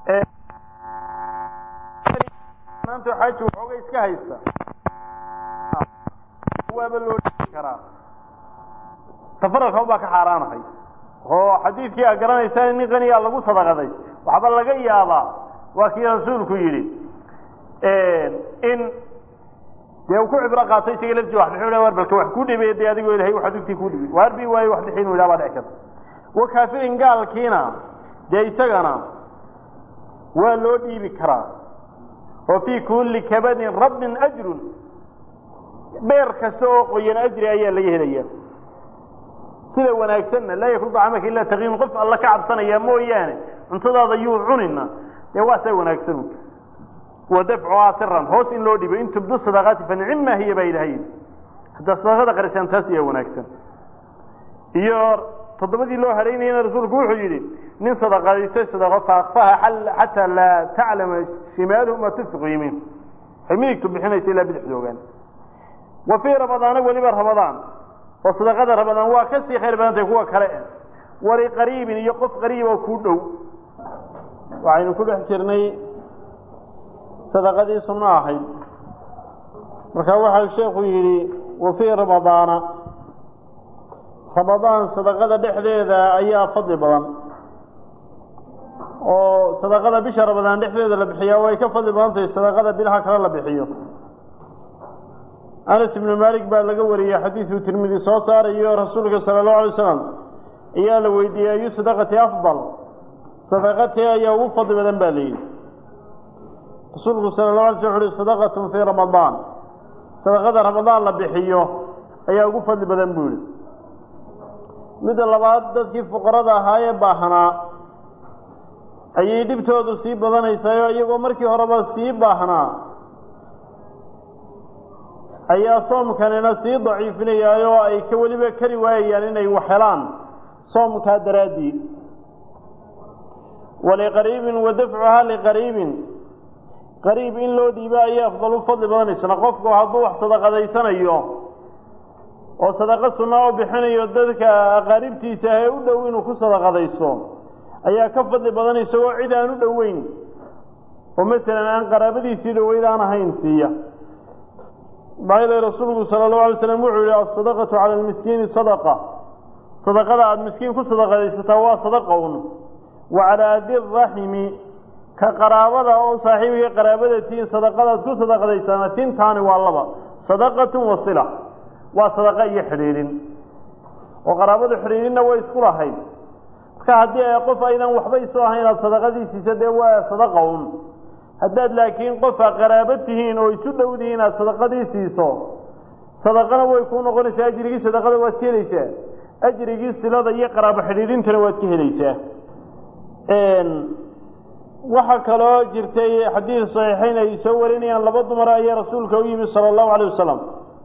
maanta xaj wuxuu iska haysta waaba loo dhigi karaa tafarruqa baa ka xaaraanahay oo xadiidkii aad garanaysaa in qaniya lagu sadaqaday waxba laga yaabaa waa kii rasuulku yiri in dee ku cibra qaatay isaga laftii wax bixinay warbalka wax ku dhibeeyay adigoo ilaahay wax dugti ku dhibay warbi way wax bixin wada baa dhacay وكافرين قال كينا دي سغنا ولو ديبي كرا وفي كل كبد رب اجر بير كسوق وين اجر ايا لغا هليا سيده وناغسن لا يفرض عمك الا تغيين قف الله كعبسنا يا مويانه انتدا يو عننا يا واسي وناغسن ودفعها سرا هوس ان لو ديبي انت بدو صدقات فنعم هي بيدهين هذا صدقه قرسان تاسيه وناغسن يور تضبدي لو هرينينا رسولك وحو يري نين صدقايسه صدقه فاخفاها حتى لا تعلم شماله ما تنفق يمين حميك تبخينيس الى بدخ جوغان وفي رمضان ولي رمضان وصدقه رمضان وا كسي خير بدنتي كو كره وري قريب يقف قريب او كو دو وعين كو دخجرني صدقدي سناهي marka waxa sheekhu yiri وفي رمضان رمضان صدقه دخديده ayaa fadli badan oo sadaqada bisha Ramadan dhexdeeda la bixiyo way ka fadli badan tahay sadaqada bilaha kale la bixiyo Anas ibn Malik baa laga wariyay xadiis Tirmidhi soo saarayo rasuulka sallallahu alayhi wasallam ayaa la weydiiyay sadaqati afdal sadaqati ayaa ugu fadli badan baa leeyahay rasuulka sallallahu alayhi wasallam sadaqatun fi Ramadan sadaqada Ramadan la bixiyo ayaa ugu fadli badan buu mid labaad dadkii fuqarada ahaa ee baahnaa ayay dibtoodu sii badanaysaa iyagoo markii horeba sii baahnaa ayaa soomkanina sii daciifinayaayo ay ka waliba kari waayaan inay wax helaan soomka daraadii wali qariibin wadafcuha li qariibin qariib in loo dhiiba ayaa afdalu fadli badanaysa qofku hadduu wax sadaqadaysanayo oo sadaqa sunna oo bixinayo dadka qaribtiisa ay u dhow inuu ku sadaqadayso ayaa ka fadli badan isagoo cid aan u dhoweyn oo mesela aan qarabadiisii dhoweydaan ahayn siiya baayda rasuulku sallallahu alayhi wasallam wuxuu yiri as-sadaqatu 'ala al-miskiin sadaqa sadaqada aad miskiin ku sadaqadaysato waa sadaqoon wa 'ala dir-rahimi ka qarabada oo saaxiibka qarabadatiin sadaqada ku sadaqadaysana tintaani waa laba sadaqatu wa sila waa sadaqa iyo xiriirin oo qaraabada xiriirinna way isku lahayd marka haddii ay qof aydan waxba isoo ahayn aad sadaqadiisa dee waa sadaqa haddaad laakiin qof qaraabatihiin oo isu dhowdiin aad sadaqadiisa sadaqana way ku noqonaysaa ajrigii sadaqada waad helaysaa ajrigii silada iyo qaraabo xiriirintana waad ka helaysaa waxa kaloo jirtay xadiis saxiixayn ay soo warinayaan laba dumar ayaa rasuulka u yimi sallallahu alayhi wasallam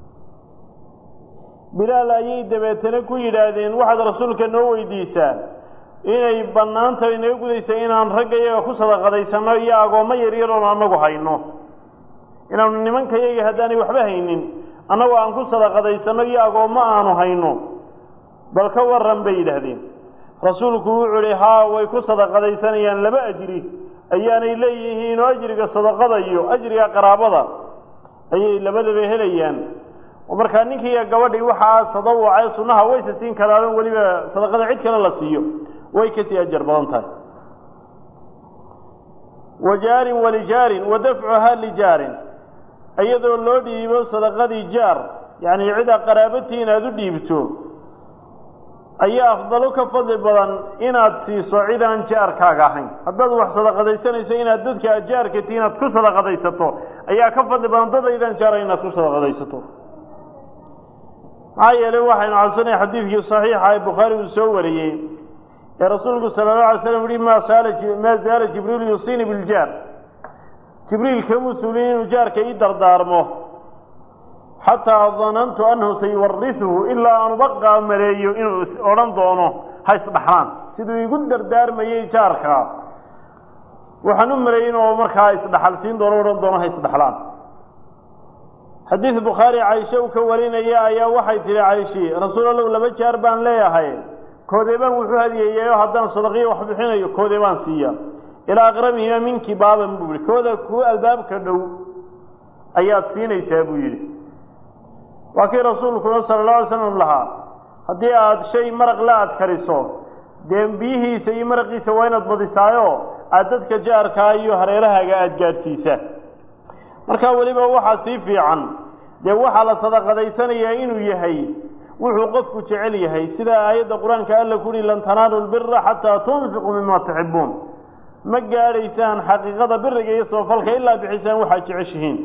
bilaal ayay dabeetana ku yiraahdeen waxaad rasuulka noo weydiisaa inay banaanta inay gudaysa inaan raggayaga ku sadaqadaysano iyo agoomo yar yar oo anagu hayno inaan nimankayaga haddaanay waxba haynin anagu aan ku sadaqadaysano iyo agoomo aanu hayno bal ka waran bay yidhaahdeen rasuulku wuxuu yidhi haa way ku sadaqadaysanayaan laba ajri ayaanay leeyihiin oo ajriga sadaqada iyo ajriga qaraabada ayay labadaba helayaan ومركا نينكي يا غبدي waxa tadawucay sunaha way siin karaan waliba sadaqada cid kale la siiyo way ka sii ajar badan tahay wajar walijar wadaf'uha lijar ayadoo loo dhiibo sadaqadii jaar yaani cida qaraabatiin aad u dhiibto ayaa afdalu ka fadli badan inaad siiso ciidan jaarkaaga ahayn haddaad wax sadaqadaysanayso inaad dadka jaarka tiinad ku sadaqadaysato ayaa ka fadli badan dadaydan jaar inaad ku sadaqadaysato ayay waxaynu cabsanay xadiiskii saxiixa ee Bukhari uu soo wariyay ee rasuulku sallallahu alayhi wasallam yiri ma zaala jibril yusini bil jar jibril kamu suulin jaarka ii dardaarmo hatta dhanantu annahu sayuwarrithuhu illa an baqa mareeyo inuu oran doono hays dhaxlaan sidoo igu dardaarmayay jaarka waxaan u mareeyay oo markaa is dhaxalsiin doono oran doono hays dhaxlaan حديث بخاري عائشة وكورين يا وحي تري عائشة رسول الله لما جار بان ليهاي كوديبان وحو هديه يا هدان صدقيه وحبخينيو كوديبان سيا ilaa aqrabihima minki baaban buu yidhi kooda kuwa albaabka dhow ayaad siinaysaa buu yidhi waa kii rasuulkuna sala allahu alay slam lahaa haddii aad shay maraq la aad kariso dee biyihiisa iyo maraqiisa waa inaad badisaayo aad dadka jaarkaa iyo hareerahaaga aada gaadhsiisa markaa weliba waxaa sii fiican dee waxaa la sadaqadaysanayaa inuu yahay wuxuu qofku jecel yahay sida aayadda qur-aanka alla ku yihi lan tanaalu lbira xataa tunfiquu mima tuxibuun ma gaadhaysaan xaqiiqada biriga iyo samafalka ilaa bixisaan waxaad jeceshihiin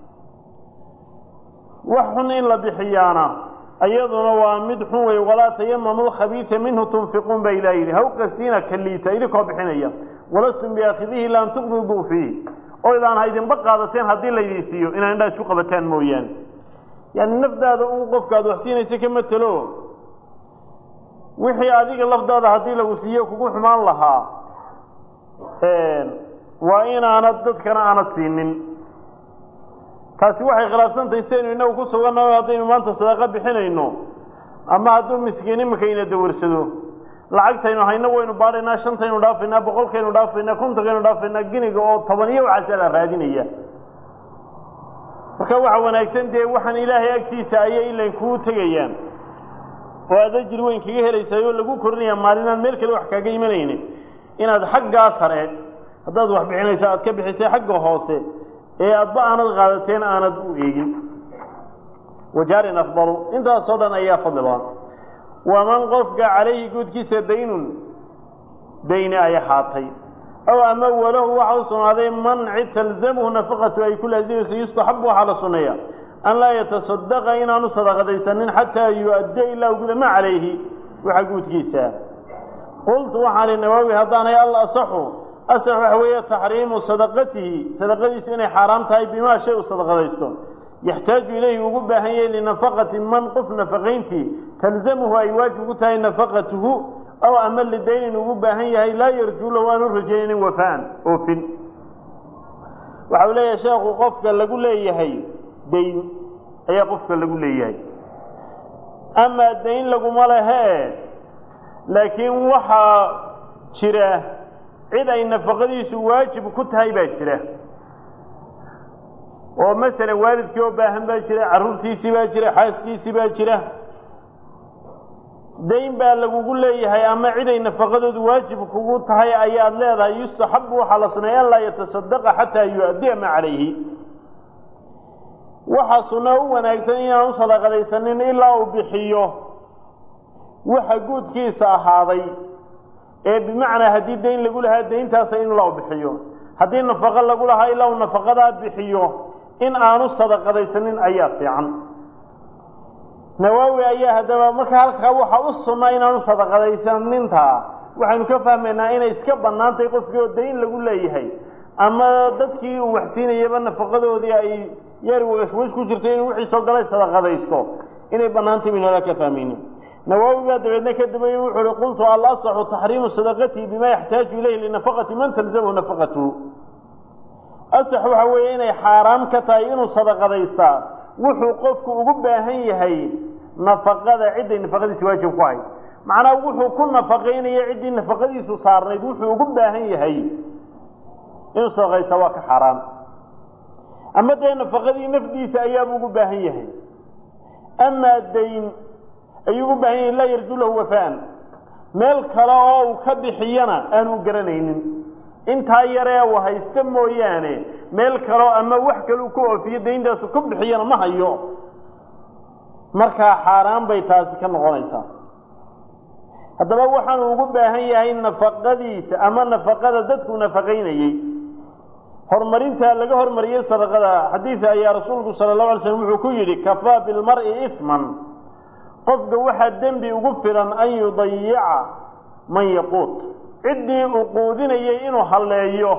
wax xun in la bixiyaana ayaduna waa mid xun wey walaa tayamamu lkhabiisa minhu tunfiquun baa ilaah yidhi haw qastiina ka liita idinkoo bixinaya walastum biaakidihi ila an tuqbiduu fiih oo idaan haydinba qaadateen haddii laydin siiyo inaan indhaa isku qabataan mooyaane yani nafdaada un qofkaad wax siinaysa ka matelo wixii adiga lafdaada haddii lagu siiyo kugu xumaan lahaa waa inaanad dadkana aanad siinin taasi waxay khilaafsantahay saynu inagu ku sugannaho haddaynu maanta sadaqo bixinayno ama hadduu miskiin imakayna dawarsado lacagtaynu hayno waynu baadhaynaa shantaynu dhaafaynaa boqolkaynu dhaafaynaa kontonkaynu dhaafaynaa giniga oo toban iyo waxaasa la raadinaya marka waxa wanaagsan dee waxaan ilaahay agtiisa ayay ilan kuu tegayaan oo aad ajir weyn kaga helaysaayoo lagu korinaya maalinaan meel kale wax kaaga imanayni inaad xaggaa sare haddaad wax bixinaysa aad ka bixisay xagga hoose ee aadba aanad qaadateen aanad u eegin wajaarin afdalu intaasoo dhan ayaa fadli badan waman qofka calayhi guudkiisa daynun dayni ay ahaatay aw ama walahu waxa u sugnaaday manci talzamuhu nafaqatu ay ku laazimayso yustaxabu waxaa la sunneeya an laa yatasadaqa inaanu sadaqadaysanin xataa yu-addiya ilaa guda ma calayhi waxa guudkiisa qultu waxaan ihi nawaawi haddaanay al asaxu asax waxa weeye taxriimu sadaqatihi sadaqadiisu inay xaaraam tahay bimaa shay u sadaqadaysto yaxtaaju ilayhi ugu baahan yahay linafaqati man qof nafaqayntii talzamuhu ay waajib ku tahay nafaqatuhu aw ama lidaynin ugu baahan yahay laa yarjuu lahu aanu rajaynaynin wafaan oofin waxau leeyahay sheekhu qofka lagu leeyahay dayn ayaa qofka lagu leeyahay amaa dayn laguma lehee laakiin waxaa jira cid ay nafaqadiisu waajib ku tahay baa jira oo masalan waalidkii oo baahan baa jira carruurtiisii baa jira xaaskiisii baa jira dayn baa lagugu leeyahay ama cid ay nafaqadoodu waajib kugu tahay ayaad leedahay yustaxabu waxaa la suneeya an laa yatasadaqa xataa yu-addiya ma calayhi waxaa sunno u wanaagsan inaan u sadaqadaysanin ilaa uu bixiyo waxa guudkiisa ahaaday ee bimacnaa haddii dayn lagu lahaa dayntaasa in ilaa u bixiyo haddii nafaqo lagu lahaa ilaa uu nafaqadaa bixiyo in aanu sadaqadaysanin ayaa fiican nawaawi ayaa haddaba marka halkaa waxaa u sunnaa inaanu sadaqadaysanintaa waxaynu ka fahmaynaa inay iska bannaan tahay qofkii oo dayn lagu leeyahay ama dadkii uu waxsiinayaba nafaqadoodii ay yar washwash ku jirtay inuu wixii soo galay sadaqadaysto inay bannaantay baynu halaa ka fahmayna nawaawi baa dabeedna ka dambeeyey wuxuu uhi qultu al asaxu taxriimu sadaqatihi bima yaxtaaju ilayhi linafaqati man talzamuhu nafaqatuhu asax waxa weeye inay xaaraam ka tahay inuu sadaqadaystaa wuxuu qofku ugu baahan yahay nafaqada cidday nafaqadiisu waajib ku ahayd macnaa wuxuu ku nafaqaynaya ciddii nafaqadiisu saarnayd wuxuu ugu baahan yahay inuu sadaqaysta waa ka xaaraam ama dee nafaqadii nafdiisa ayaabuu ugu baahan yahay amaa dayn ayuu ugu baahan yahay laa yarju lahu wafaan meel kale oo uu ka bixiyana aanu garanaynin intaa yaree uu haysta mooyaane meel kaleo ama wax kale uu ku oofiyo dayntaasu ku bixiyana ma hayo markaa xaaraan bay taasi ka noqonaysaa haddaba waxaanu ugu baahan yahay nafaqadiisa ama nafaqada dadku nafaqaynayey horumarintaa laga hormariyey sadaqada xadiida ayaa rasuulku sala allahu alay slam wuxuu ku yidhi kafaa bilmar'i ifman qofka waxaa dembi ugu filan an yudayica man yaquut ciddii uu quudinayay inuu halleeyo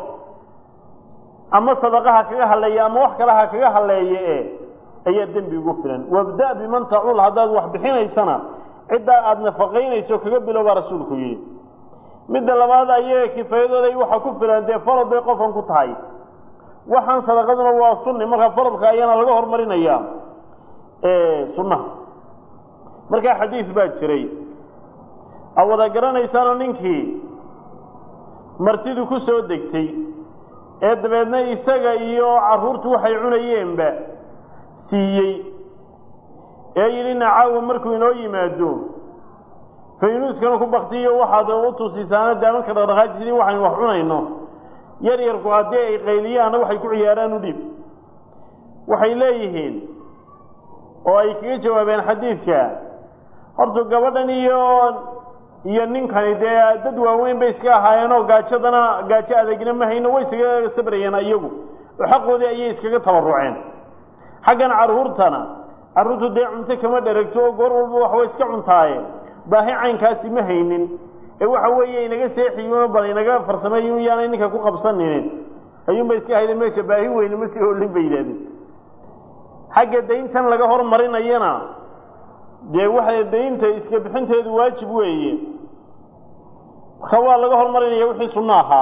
ama sadaqaha kaga halleeya ama wax kale ha kaga halleeye ayaa dembi ugu filan wabda' biman tacuul haddaad wax bixinaysana ciddaa aada nafaqaynayso kaga bilowbaa rasuulku yidhi midda labaad ayaga kifaayadooday waxaa ku filan dee farad bay qofkan ku tahay waxaan sadaqaduna waa sunni markaa faradka ayaana laga hormarinayaa sunnaha markaa xadiis baa jiray a wada garanaysaanoo ninkii martidu ku soo degtay ee dabeedna isaga iyo carruurtu waxay cunayeenba siiyey ee yidhi nacaawa markuu inoo yimaado faynuuskana ku baktiyo waxaad u tusisaana daamanka dhaqdhaqaajisidii waxaynu wax cunayno yar yarku haddii ay qayliyaanna waxay ku ciyaaraan u dhib waxay leeyihiin oo ay kaga jawaabeen xadiidka horta gabadhan iyo ninkani dee dad waaweyn bay iska ahaayeenoo gaajo adagna ma hayno way iskaga sabrayeen iyagu oo xaqoodii ayay iskaga tabarruceen xaggan carruurtu dee cunto kama dheragto oo goor walba wax way iska cuntaaye baahi caynkaasi ma haynin ee waxa weeye inaga seexiyo bal inaga farsameeyo yaanay ninka ku qabsaninin ayuunba iska hayday meesha baahi weyn ma sii hoolin bay yidhahdeen xagga dayntan laga hormarinayana dee waxay daynta iska bixinteedu waajib weeye marka waa laga hormarinaya wixii sunno ahaa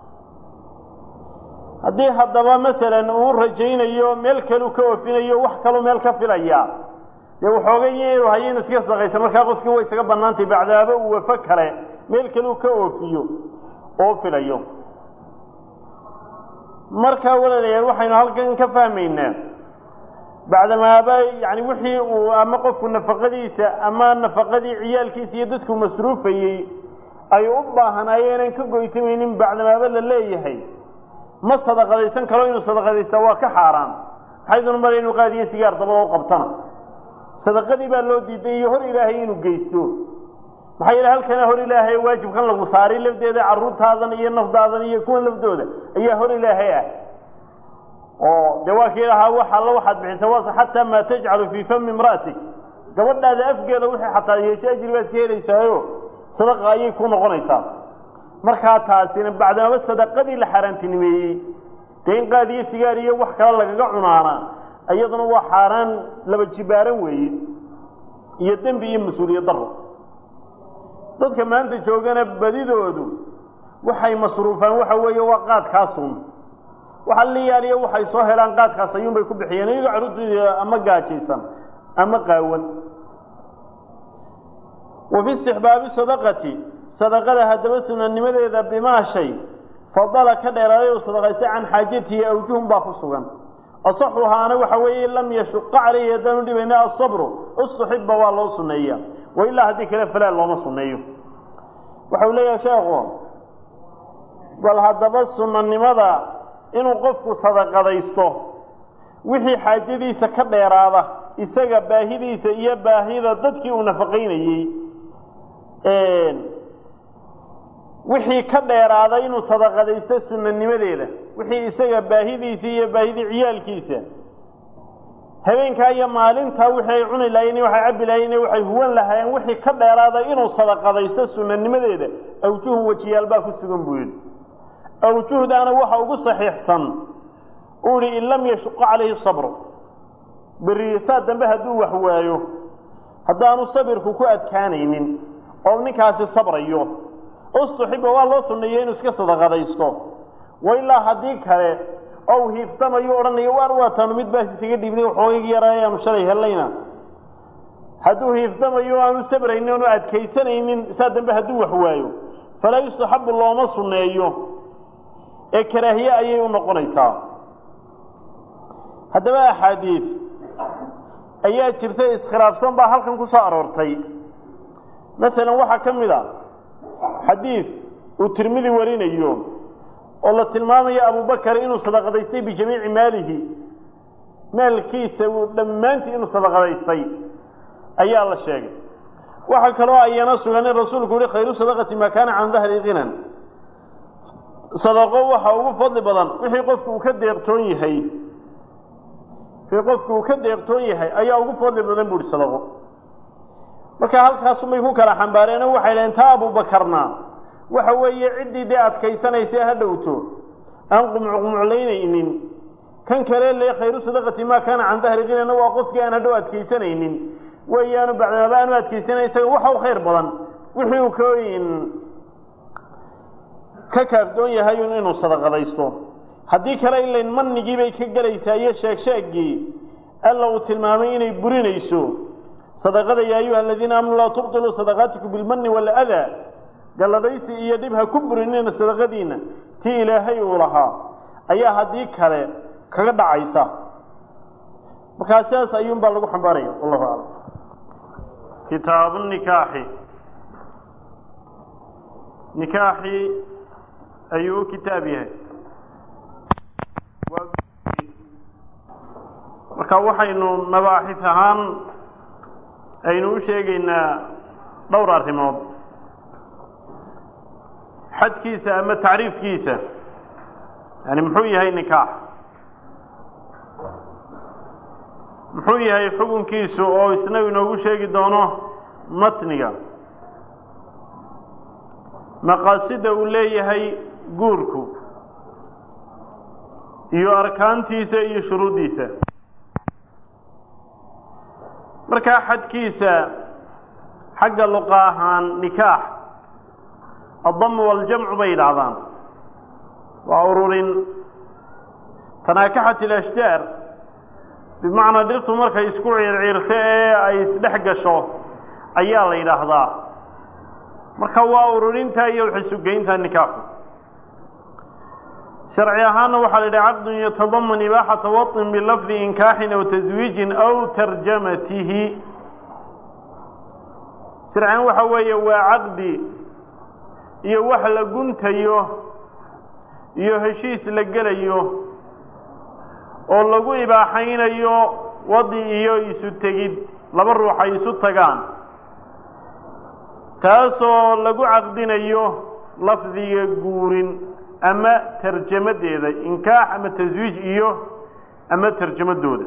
haddii haddaba masalan uu rajaynayo meel kaleu ka oofinayo wax kaloo meel ka filaya dee waxoogay hayaynu iska sadaqaysan markaa qofkii way isaga bannaantay bacdaaba uu wafo kale meel kaleu ka oofiyo oo filayo markaa walaalayaal waxaynu halkan ka fahmaynaa bacdamaaba yani wixii uu ama qofku nafaqadiisa ama nafaqadii ciyaalkiisa iyo dadku masruufayey ay u baahanaayeenan ka goytamaynin bacdamaaba la leeyahay ma sadaqadaysan karo inuu sadaqadaystaa waa ka xaaraan maxayduna mara inuu qaadiyo sigaar dabada u qabtana sadaqadii baa loo diiday iyo hor ilaahay inuu geysto maxaa yeele halkana hor ilaahay waajibkan lagu saaray lafdeeda carruurtaadan iyo nafdaadan iyo kuwan laftooda ayaa hor ilaahay ah oo dee waa kii lahaa wax alla waxaad bixisa waase xataa maa tajcalu fii fami imra'atik gabadhaada afgeeda wixii xataa yeesho ajri baad ka helaysaayo sadaqa ayay ku noqonaysaa markaa taasina bacdamaba sadaqadii la xaaraantinimeeyey dee in qaadiyo sigaar iyo wax kale lagaga cunaana iyaduna waa xaaraan laba jibaaran weeye iyo dembi iyo mas-uuliyad daro dadka maanta joogana badidoodu waxay masruufaan waxa weeye waa qaadkaasun waxa la yaaliyo waxay soo helaan qaadkaas ayuunbay ku bixiyeen iyagoo carruurtooda ama gaajaysan ama qaawan wa fi istixbaabi sadaqati sadaqada haddaba sunanimadeeda bimaa shay fadala ka dheeraaday oo sadaqaystay can xaajatihi awjuhun baa ku sugan asaxuhaana waxa weeye lam yashuqa calayhi haddaanu dhibayna asabru ustuxiba waa loo sunneeya wa ilaa haddii kale falaa looma sunneeyo waxau leeyahay sheekhu bal haddaba sunanimada inuu qofku sadaqadaysto wixii xaajadiisa ka dheeraada isaga baahidiisa iyo baahida dadkii uu nafaqaynayey wixii ka dheeraaday inuu sadaqadaysto sunanimadeeda wixii isaga baahidiisa iyo baahidii ciyaalkiisa habeenkaa iyo maalintaa wixii ay cuni lahaayeen waxay cabbi lahaayeen waxay huwan lahaayeen wixii ka dheeraaday inuu sadaqadaysto sunanimadeeda awjuhun wajiyaal baa ku sugan buu yidhi awjuhdaana waxa ugu saxiixsan uu yidhi in lam yashuqa calayhi sabru beriisaa dambe hadduu wax waayo haddaanu sabirku ku adkaanaynin oo ninkaasi sabrayo ustuxiba waa loo sunneeyey inuu iska sadaqadaysto wa ilaa haddii kale ou hiiftamayo odhanayo waar waataanu mid baas isaga dhiibnay waxoogayga yaraa aanu shalay hellayna hadduu hiiftamayo aanu sabraynin oonu adkaysanaynin saa dambe hadduu wax waayo falaa yustaxabu looma sunneeyo ee karaahiye ayay u noqonaysaa haddaba axaadiid ayaa jirta iskhilaafsan baa halkan ku soo aroortay masalan waxaa ka mid a xadiid uu tirmidi warinayo oo la tilmaamayo abubakar inuu sadaqadaystay bijamiici maalihi maalkiisa uu dhammaantii inuu sadaqadaystay ayaa la sheegay waxaa kaloo ayana sugan in rasuulku yihi khayru sadaqati maa kaana can dahri ginan sadaqo waxa ugu fadli badan wixii qofku uu ka deeqtoon yahay ayaa ugu fadli badan buu ihi sadaqo marka halkaasumay ku kala xambaareen oo waxay dhaheen taa abubakarna waxa weeye ciddii dee adkaysanaysa ha dhowto aan qumucqumuclaynaynin kan kale le khayru sadaqati maa kaana can dahri ginana waa qofkii aan hadhow adkaysanaynin weeyaanu bacdamaba aanu adkaysanay isaga waxa u khayr badan wixii uu ka kaafdoon yahay inuu sadaqadaysto haddii kale ilayn manigii bay ka gelaysaa iyo sheegsheegii alla uu tilmaamay inay burinayso sadaqada yaa ayuha aladiina aamanuu laa tubtiluu sadaqaatikum bilmanni waaladaa galladaysi iyo dhib ha ku burinina sadaqadiina tii ilaahay uu lahaa ayaa haddii kale kaga dhacaysa markaa sidaas ayuunbaa lagu xambaaraya wallahu aclam kitaabu nikaaxi nikaaxi ayuu kitaab yahay marka waxaynu mabaaxis ahaan aynu u sheegaynaa dhowr arrimood xadkiisa ama tacriifkiisa yani muxuu yahay nikaax muxuu yahay xukunkiisu oo isna inoogu sheegi doono matniga maqaasida uu leeyahay guurku iyo arkaantiisa iyo shuruuddiisa markaa xadkiisa xagga luqa ahaan nikaax الضم والجمع بيدعضان وعرور تناكحت الأشجار بمعنى درت مركا يسكوع العيرتاء أي سدحقشو أيال إلهضا مركا وعرورين تايو حسوقين تا النكاح شرعيهان وحل عقد يتضمن إباحة وطن باللفظ إنكاح أو تزويج أو ترجمته شرعيهان وحوية وعقد iyo wax la guntayo iyo heshiis la gelayo oo lagu ibaaxaynayo wadi iyo isu tegid laba ruux ay isu tagaan taasoo lagu caqdinayo lafdiga guurin ama tarjamadeeda inkaax ama taswiij iyo ama tarjamadooda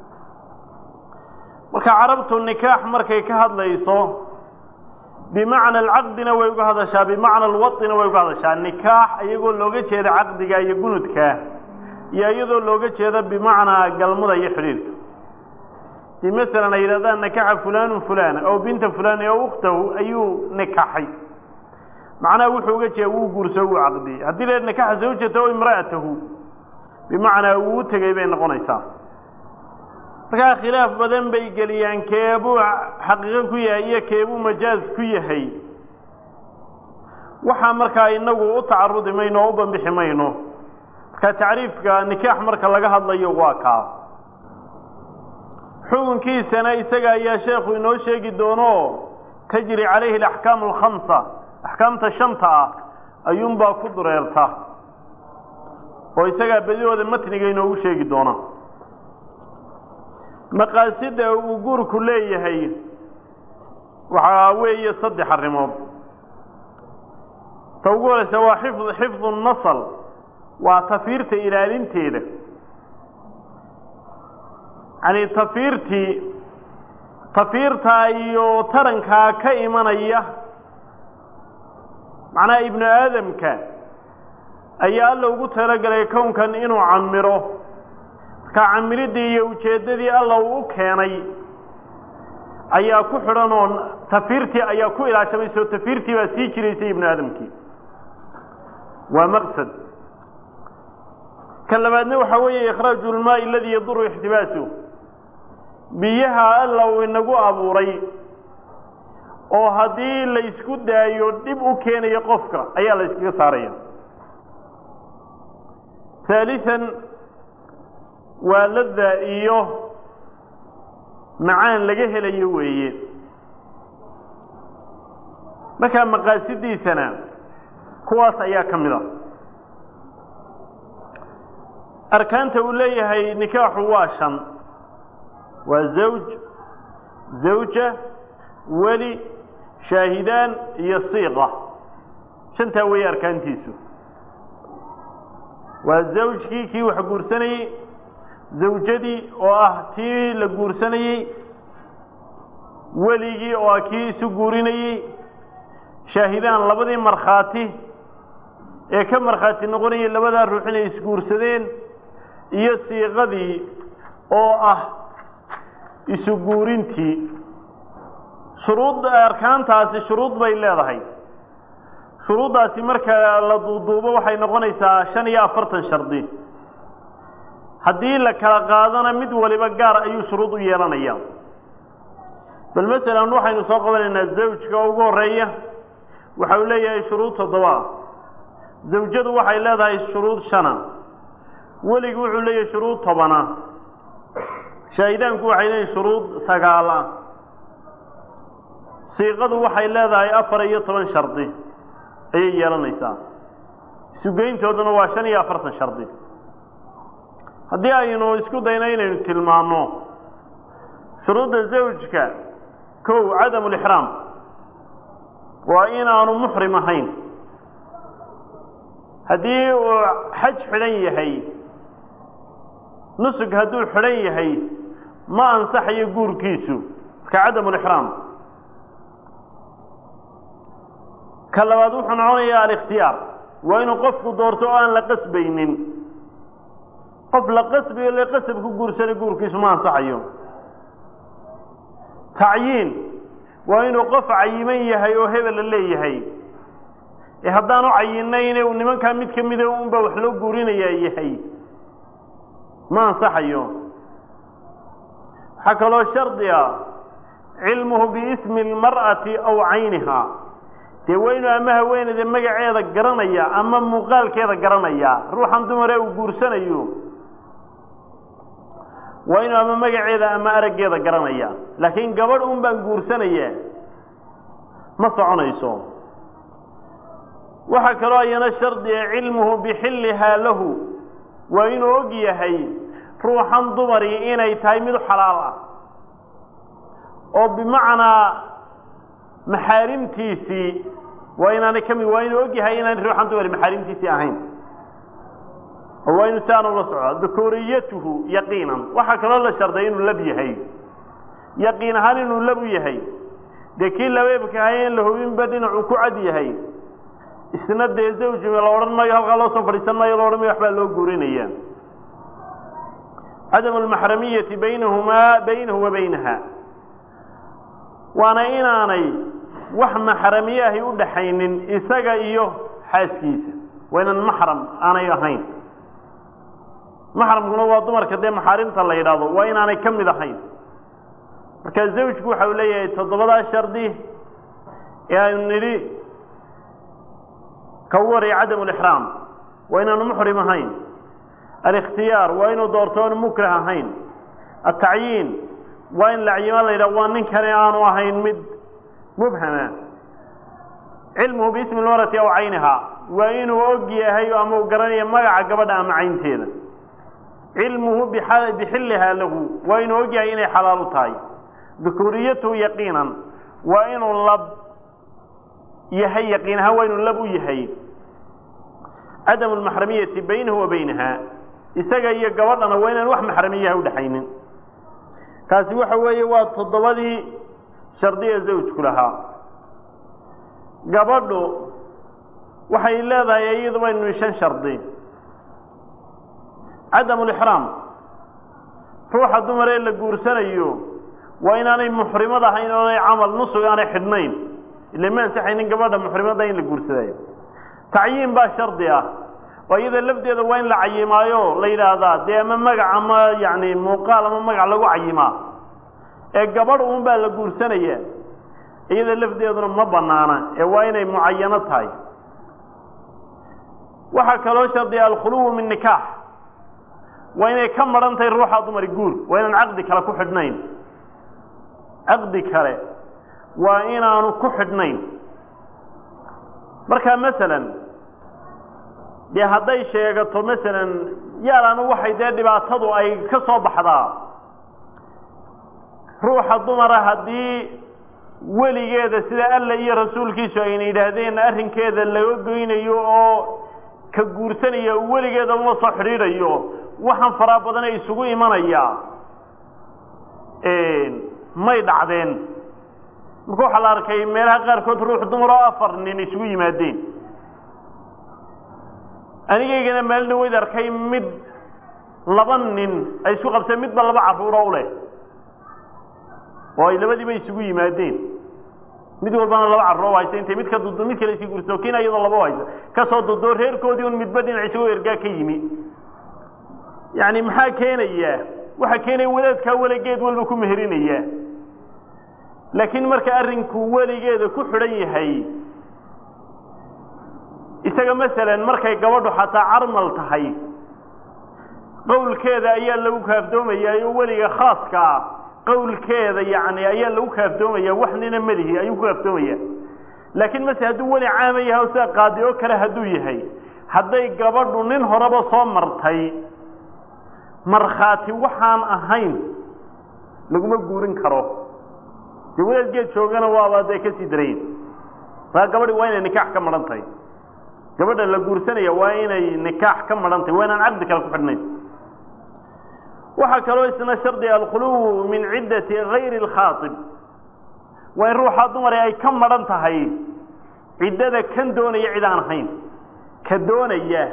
marka carabtu nikaax markay ka hadlayso بمعنى العقدنا ويقهذا شا بمعنى الوطن ويقهذا شا النكاح أيقول لوجه هذا عقد جاي يقولك يا يذو لوجه هذا بمعنى قلمه يحريرك مثلا إذا نكاح فلان وفلان أو بنت فلان أو أخته أيو نكاحي معناه وحوجه وجور سوى عقدي هذه النكاح زوجته أو امرأته بمعنى وتجي بين قنيسان marka khilaaf badan bay galiyaan keebu xaqiiqo ku yahay iyo keebu majaaz ku yahay waxa marka inagu u taarudi mayno oo banbixi mayno ka taariifka nikaax marka laga hadlayo waa ka xukunkiisana isaga ayaa sheekhu inoo sheegi doono tajri calayhi al-ahkam al-khamsa ahkamta shanta ayuunba ku dureerta oo isaga badiyooda matniga inoo sheegi doona maqaasida uu guurku leeyahay waxa weeye saddex arrimood tawgoolasa waa xifd an-nasl waa tafiirta ilaalinteeda ani tafiirta iyo taranka ka imanaya macna ibn aadamka ayaa alla ugu talagalay koonkan inuu camiro ka camiridii iyo ujeedadii alla uu keenay ayaa ku xidhan oo tafiirtii ayaa ku ilaashamayso tafiirtii baa sii jiraysay ibn aadamkii waa maqsad kalabaadna waxa weeye ikhraaju al-maa'i alladhi yadurru ihtibaasu biyaha alla uu inagu abuuray oo haddii la isku daayo dib u keenayo qofka ayaa la iskaga saaraya ثالثا ولذة إيوه معان لقيه ليويه مكان مقاصدي سنة كواس أيها كمذا أركان توليه هي نكاح واشا وزوج زوجة ولي شاهدان يصيغة شنتا ويا أركان تيسو والزوج كي وحقور سنة زوجتي وأهتي لقور سنة وليجي وأكي سجوريني شاهدان لبدي مرخاتي كم مرخاتي نقولي لبدا روحنا يسجور سدين يصيغدي أو يسجورينتي شروط أركان تاسي شروط بين هاي شروط تاسي مركا لضوضوبة وحي نقوليسا شن يا فرتن شرطي هدي لك قادنا مد ولبا قار أي شروط يلانيا بالمثل أنه حين نساق بين الزوج كأوغو رية waxau leeyahay shuruud 7 zawjadu waxay leedahay shuruud 5 weligu wuxuu leeyahay shuruud 10 shaydaanku waxay leeyahay shuruud 9 siiqadu waxay leedahay 14 shardi ayay yeelanaysaa sugeyntooduna waa 45 shardi haddii aynu isku dayno inaynu tilmaano shuruudda zawjka kow cadamu lixraam waa inaanu muxrim ahayn haddii uu xaj xidhan yahay nusug hadduu xidhan yahay ma ansaxayo guurkiisu marka cadamu lixraam ka labaad wuxuu noconayaa alikhtiyaar waa inuu qofku doorto oo aan la qasbaynin qof la qasbayo la qasab ku guursana guurkiisu ma ansaxayo tacyiin waa inuu qof cayiman yahay oo hebel la leeyahay haddaanu cayinayna uu nimankaa mid ka mida unba wax loo guurinayaa yahay ma ansaxayo waxaa kaloo shardi ah cilmuhu biismi almar'ati aw caynihaa dee waa inuu ama haweeneyda magaceeda garanaya ama muuqaalkeeda garanaya ruuxan dumare uu guursanayo waa inuu ama magaceeda ama araggeeda garanaya laakiin gabadh un baan guursanaya ma soconayso waxaa kaloo ayana shardi ah cilmuhu bixillihaa lahu waa inuu og yahay ruuxan dumari inay tahay mid xalaal ah oo bimacnaa maxaarimtiisii waa inaanay ka mid waa inuu og yahay inaan ruuxan dumari maxaarimtiisii ahayn oo waa inuu saanu la soco dukuuriyatuhu yaqiinan waxaa kaloo la sharday inuu lab yahay yaqiin ahaan inuu lab u yahay dee kii labeebka ahay in la hubinba dhinacuu ku cad yahay isna dee zawjiga la odhan maayo halkaa loo soo fadhiisan maayo la odhan mayo waxbaa loo guurinaya cadamu almaxramiyati baynahu wa baynaha waana inaanay wax maxramiye ahi u dhaxaynin isaga iyo xaaskiisa waa inaan maxram aanay ahayn maxramkuna waa dumarka dee maxaarimta la yidhaahdo waa inaanay ka mid ahayn marka zawjku waxa uu leeyahay 7 shardi ee aynu nidhi ka waray cadamu lixraam waa inaanu muxrim ahayn alikhtiyaar waa inuu doorto oonu mukrah ahayn atacyiin waa in lacyima la yidhahdo waa ninkani aanu ahayn mid mubhama cilmuhu biismi almarati aw caynihaa waa inuu og yahay ama uu garanayo magaca gabadha ama caynteeda cilmuhu bixillihaa lahu waa inuu og yahay inay xalaal u tahay dukuuriyatuhu yaqiinan waa inuu lab yahay yaqiin ahaan waa inuu lab u yahay cadamu almaxramiyati baynahu wa baynaha isaga iyo gabadhana waa inaan wax maxramiyaha u dhaxaynin kaasi waxa weeye waa 7 shardiya zawjku lahaa gabadhu waxay leedahay iyaduna inuu 5 shardi cadamu lixraam ruuxa dumar ee la guursanayo waa inaanay muxrimad ahayn oo ay camal nusug aanay xidhnayn ila ma ansaxaynin gabadha muxrimada in la guursadayo tacyiin baa shardi ah oo iyada lafdeeda waa in la cayimaayo la yidhaahdaa dee ama magac ama yani muuqaal ama magac lagu cayimaa ee gabadh uun baa la guursanaya iyada lafdeeduna ma banaana ee waa inay mucayano tahay waxaa kaloo shardiya alkhuluwu min nikaax waa inay ka maran tahay ruuxa dumari guur waa inaan caqdi kale ku xidhnayn caqdi kale waa inaanu ku xidhnayn marka masalan dee hadday sheegato masalan yaalaanu waxay dee dhibaatadu ay ka soo baxdaa ruuxa dumara haddii weligeeda sida alla iyo rasuulkiisu ayna yidhaahdeen arrinkeeda laga goynayo oo ka guursanaya weligeeda uma soo xidhiidhayo waxaan faraa badan ay isugu imanayaa may dhacdeen marka waxaa la arkay meelaha qaarkood ruux dumar oo 4 nin isugu yimaadeen anigaygana maalin weyd arkay mid 2 nin ay isku qabseen midba 2 carruur oo leh oo ay labadiiba isugu yimaadeen mid walbana 2 carruur haysa intay mid ka duudo mid kale isugu gurto kiina iyadoo 2 haysa ka soo duudo reerkoodii un midba dhinac isugu ergaa ka yimi yani maxaa keenaya waxa keenay wadaadka weligeed walba ku meherinaya laakiin marka arrinku weligeeda ku xidhan yahay isaga masalan markay gabadhu xataa carmal tahay qowlkeeda ayaa lagu kaafdoomayaa oo weliga khaaska ah qowlkeeda yacni ayaa lagu kaafdoomayaa wax nina malihi ayuu ku kaafdoomayaa laakiin mase hadduu weli caama yahay oo sida qaadi oo kale hadduu yahay hadday gabadhu nin horeba soo martay markhaati waxaan ahayn laguma guurin karo dee wadaadgeed joogana waaba dee ka sii darayn maa gabadhi waa inay nikaax ka madhan tahay gabadha la guursanaya waa inay nikaax ka madhan tahay waa inaan caqdi kale ku xidhnayn waxaa kaloo isna shardi alkhuluw min ciddati gayri alkhaatib waa in ruuxa dumare ay ka madhan tahay ciddada kan doonaya cid aan ahayn ka doonaya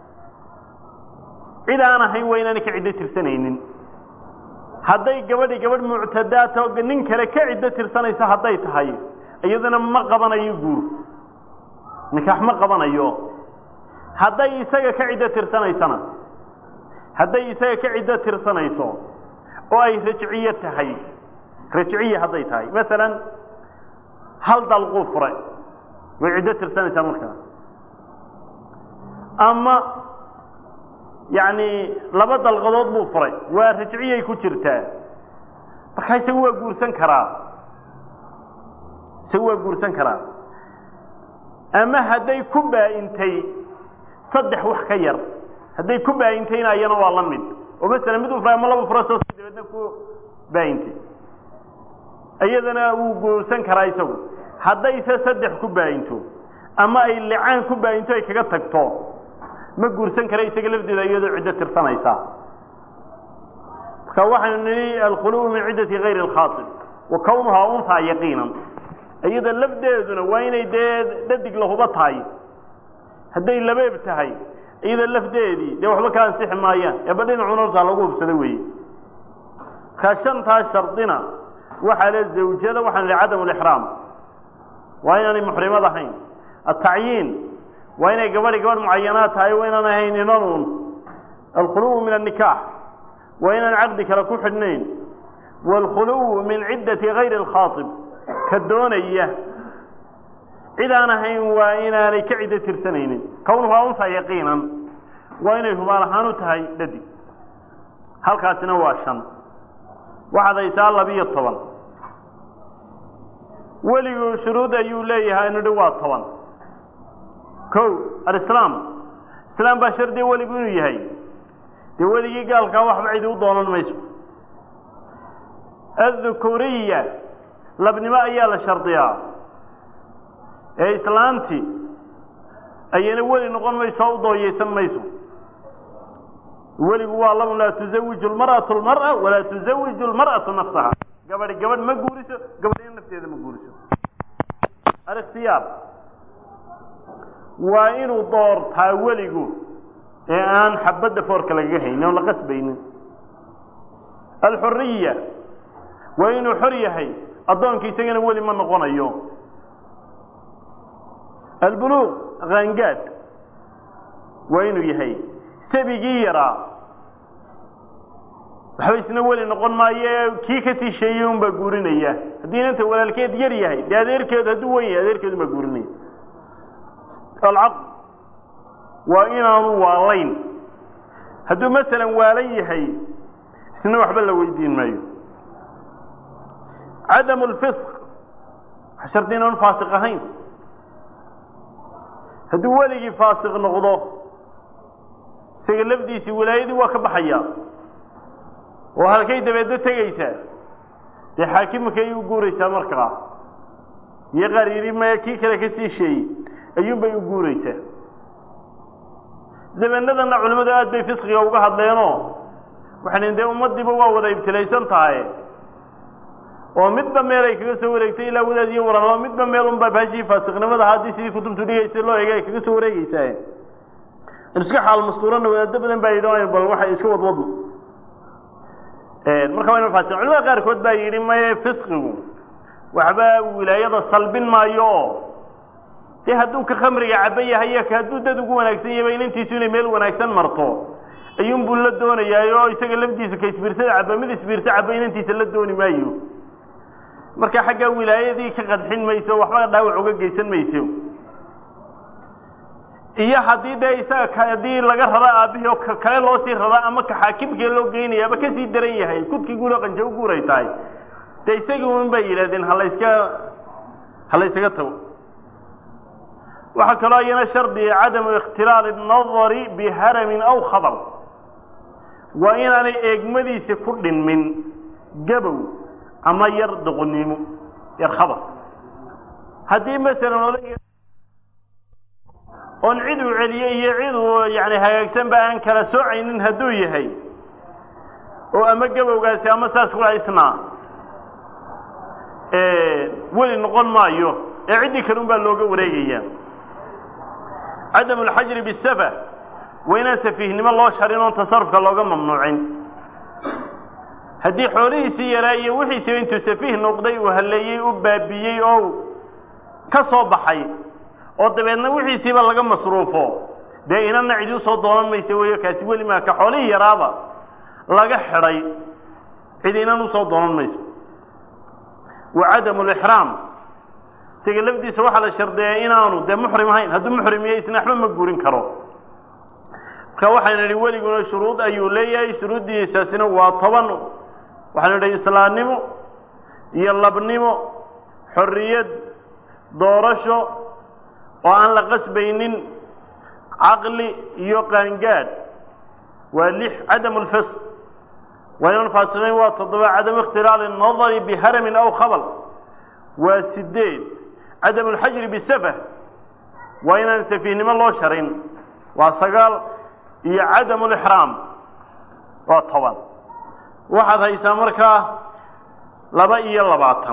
cid aan ahayn waa inaanay ka ciddo tirsanaynin hadday gabadh muctadaata oo nin kale ka ciddo tirsanaysa hadday tahay iyadana ma qabanayo guur nikaax ma qabanayo hadday isaga ka ciddo tirsanaysana hadday isaga ka ciddo tirsanayso oo ay rajciye tahay rajciye hadday tahay masalan hal dalquu furay way ciddo tirsanaysaa markaa ama yacni laba dalqadood buu furay waa rajciyay ku jirtaa markaa isagu waa guursan karaa ama hadday ku baa-intay saddex wax ka yar hadday ku baa-intayna ayana waa la mid oo masalan mid uu furay ama laba fura soo dabeedna ku baa-intay iyadana wuu guursan karaa isagu haddayse saddex ku baa-into ama ay licaan ku baa-into ay kaga tagto ma guursan kara isaga lafdeeda iyadoo ciddo tirsanaysaa marka waxaynu nihi alkhuluw min ciddati gayri alkhaatib wa kawnuhaa unhaa yaqiinan iyada lafdeeduna waa inay dee dhadig lahuba tahay hadday labeeb tahay iyada lafdeedii dee waxba ka ansixi maayaan eeba dhinacuna hortaa lagu hubsada weeye markaa shantaas shardina waxaa le zawjada waxaan nihi cadamu lixraam waa inaanay muxrimad ahayn atacyiin waa inay gabadh mucayanaad tahay waa inaan ahayn inanuun alkhuluw min annikaax waa inaan caqdi kale ku xidhnayn waalkhuluw min ciddati gayri alkhaatib ka doonaya cid aan ahayn waa inaanay ka ciddo tirsanaynin kawnuhaa unhaa yaqiinan waa inay hubaal ahaan u tahay dhadig halkaasina waa 5 waxaad haysaa 12 weligu shuruud ayuu leeyahay inuu waa 10 kow alislaam islaam baa shardi weligu inuu yahay dee weligii gaalkaa waxba cidi u doonan mayso addukuriya labnimo ayaa la shardiyaa ee islaantii ayana weli noqon mayso oo u dooyeysan mayso weligu waa laba laa tuzawiju lmar'atu lmar'a walaa tuzawiju lmar'atu nafsaha gabadh ma guuriso gabadhina nafteeda ma guuriso alikhtiyaar waa inuu doortaa weligu ee aan xabadda foorka lagaga haynin oon la qasbaynin alxuriya waa inuu xor yahay addoonka isagana weli ma noqonayo albuluuq qaangaad waa inuu yahay sabigii yaraa waxba isna weli noqon maayo kii kasii sheeyey unbaa guurinaya haddii inanta walaalkeed yar yahay dee adeerkeedu hadduu wen yahay adeerkeedu baa guurinaya alcaql waa inaanu waalayn hadduu masalan waalan yahay isna waxba la weydiin maayo cadamu lfisq waxa shardi inaanu faasiq ahayn hadduu weligii faasiq noqdo isaga lafdiisii wilaayadii waa ka baxaya oo halkay dabeedna tegaysaa dee xaakimka ayay u guuraysaa markaa iyo qariiri maya kii kale kasii sheeyey ayuunbay u guuraysaa zamanadana culimmadu aad bay fisqiga uga hadleenoo waxay dee ummadiiba waa wada ibtilaysan tahay oo midba meel ay kaga soo wareegtay ilaa wadaad iyo waranoo midba meel unbaa baashii faasiqnimada haddii sidii kutubtu dhigaysa loo eegay ay kaga soo wareegaysaa iska xaal mastuurana wadaado badan baa yidhi bal waxay iska wadwadno marka waa faasiq culimada qaarkood baa yidhi maye fisqigu waxba wilaayada salbin maayo oo dee hadduu ka khamriga caba yahay hadduu dad ugu wanaagsan yahay inantiisu inay meel wanaagsan marto ayuunbuu la doonayaa oo isaga lafdiisu ka isbiirtada caba mid isbiirta caba inantiisa la dooni maayo marka xagga wilaayadii ka qadxin mayso waxba dhaawac uga geysan mayso iyo haddii dee isaga haddii laga rara aabihii oo kale loo sii raraa ama ka xaakimkii loo geynaya ama kasii daran yahay kudkii guuro qanjo u guuray tahay dee isagii un bay yidhahdeen ha laysaga tago waxaa kaloo iyana shardiga cadamu ikhtilaali nadari biharamin aw khabal waa inaanay eegmadiisa ku dhinmin gabow ama yar doqonnimo yar khabar haddii masalan odayga oon cid uu celiyey iyo cid uu yani hagaagsanba aan kala soocaynin hadduu yahay oo ama gabowgaasi ama saas kula isnaa weli noqon maayo ee ciddii kalun baa looga wareegayaa cadamu alxajri bisafa waa inaan safiihnimo loo sharin oon tasarufka looga mamnuucin haddii xoolihiisii yaraa iyo wixiisiba intuu safiih noqday uu halleeyey u baabiyey oo ka soo baxay oo dabeedna wixiisiiba laga masruufo dee inana cidi usoo doonan maysa weeyo kaasi weli maa ka xoolihii yaraaba laga xidhay cid inan usoo doonan mayso wa cadamu lixraam isaga lafdiisa waxaa la shardeeyaa inaanu dee muxrim ahayn hadduu muxrim yahay isna waxba ma guurin karo marka waxaynu idhi weliguna shuruud ayuu leeyahay shuruuddiisaasina waa 10 waxaynu idhi islaamnimo iyo labnimo xorriyad doorasho oo aan la qasbaynin caqli iyo qaangaad waa 6 cadamu lfisq waa inaan faasiqayn waa 7 cadamu ikhtilaali nadari biharamin aw khabal waa 8 cadamu alxajri bisafah waa inaan safiihnimo loo sharin waa 9 iyo cadamu lixraam waa 10 waxaad haysaa markaa 22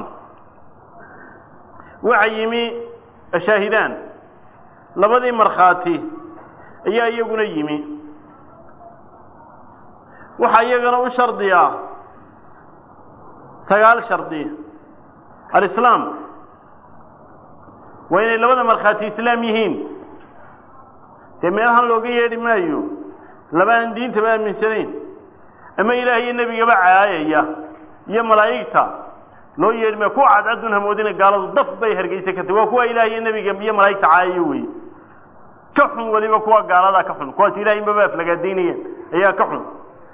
waxa yimi ashaahidaan labadii markhaati ayaa iyaguna yimi waxaa iyagana u shardiyaa 9 shardi alislaam waa inay labada markhaati islaam yihiin dee meelahan looga yeedhi maayo laba aan diintaba aaminsanayn ama ilaah iyo nebigaba caayaya iyo malaa'igta loo yeedhi maayo kuwa cadcadun hamoodina gaaladu daf bay hargeysa ka tahay waa kuwa ilaah iyo nebiga iyo malaa'igta caayaya wey ka xun weliba kuwa gaaladaa ka xun kuwaas ilaah inbaba aflagaadaynayeen ayaa ka xun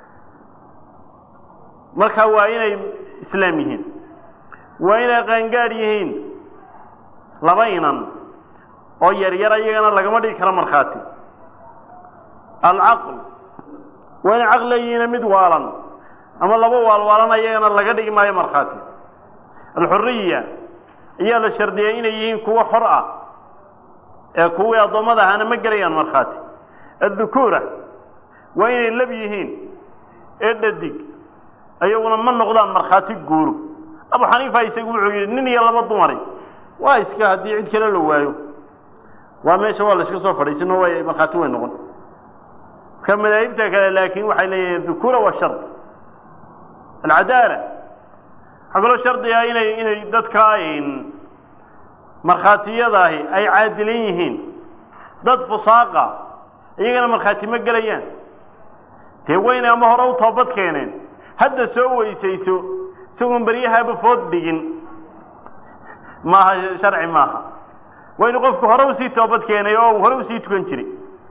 marka waa inay islaam yihiin waa inay qaangaadh yihiin laba inan oo yaryar iyagana lagama dhigi karo markhaati alcaql waa inay caqli leeyihiina mid waalan ama laba waalwaalan ayagana laga dhigi maayo markhaati alxuriya ayaa la shardiyay inay yihiin kuwo xor ah ee kuwii addoommada ahaana ma gelayaan markhaati addukuura waa inay lab yihiin ee dhadig ayaguna ma noqdaan markhaati guuro abu xaniifa isagu wuxuu yidhi nin iyo 2 dumari waa iska haddii cid kale la waayo waa meesha waa la iska soo fadhiisino way markhaati way noqon ka madaahibta kale laakiin waxay leeyihiin dhukura wa shart alcadaala xagalo shardiga inay dadka markhaatiyadaahi ay caadilan yihiin dad fusaaqa iyagana markhaati ma gelayaan dee weyne ama hore u toobad keeneen hadda soo weysayso isagoon baryahaaba food dhigin maaha sharci maaha waa inu qofku hore usii toobad keenay oo hore usii tukan jiray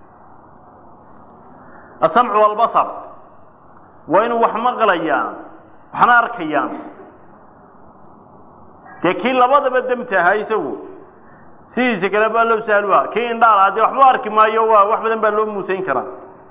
asamcu walbasar waa inuu wax maqlayaan waxna arkayaan dee kii labadaba demta ahaa isagu sidiisa kale baa loo sahluha kii indhaala dee waxba arki maayo waa wax badan baa loo muusayn karaa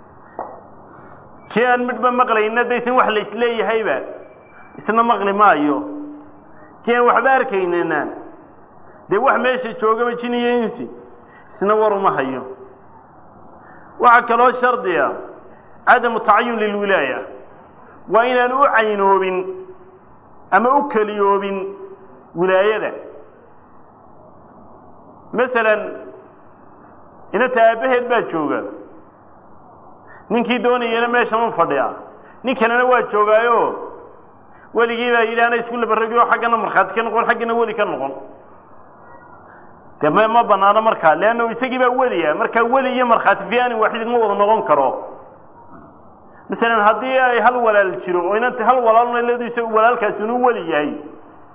kii aan midhba maqlayna daysan wax la isleeyahayba isna maqli maayo kii aan waxba arkaynana dee wax meesha joogaba jin iyo insi isna war uma hayo waxaa kaloo shardiya cadamu tacayun lilwilaaya waa inaan u caynoobin ama u keliyoobin wilaayada masalan inanta aabbaheed baa jooga ninkii doonayana meeshan u fadhiya nin kalena waa joogaayo weligii baa yidhi ana isku labaragio xaggana markhaati ka noqon xaggana weli ka noqon dee ma banaano markaa leanna isagii baa weliya markaa weli iyo markhaati fi aanin waaxidin ma wada noqon karo masalan haddii ay hal walaal jiro oo inanta hal walaalna leedu isagu walaalkaasi inuu weli yahay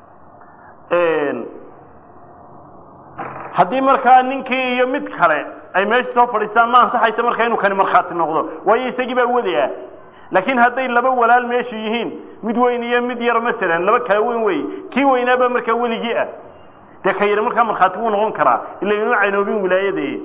haddii markaa ninkii iyo mid kale ay meesha soo fadhiistaan ma ansaxaysa marka inuu kani markhaati noqdo waayo isagii baa wadaya laakiin hadday laba walaal meesha yihiin mid weyn iyo mid yar masalan laba kala weyn way kii weynaaba marka weligii ah de khayr marka markhaati uu noqon karaa ila inuu caynoobin wilaayadii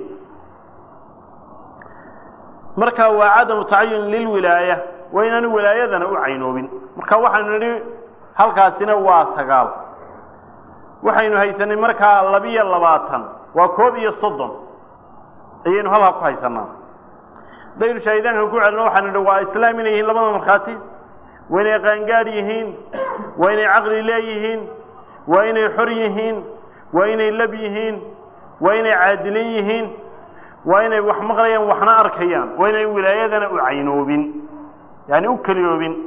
marka waa cadam taayun lil wilaaya wa inaan wilaayadana u caynoobin marka waxaan nidhi halkaasina waa 9 waxaynu haysanay marka 22 waa 31 ayaynu halka ku haysanaa dayr shaydaanka ku celno waxaan nidhi waa islaamina yihiin labada markhaati وإني قانقاريهين وإني عقليهين وإني حريهين وإني لبيهين وإني عادليهين وإني وحمقريا وحنا أركيان وإني ولايتنا أعينوبين يعني أكليوبين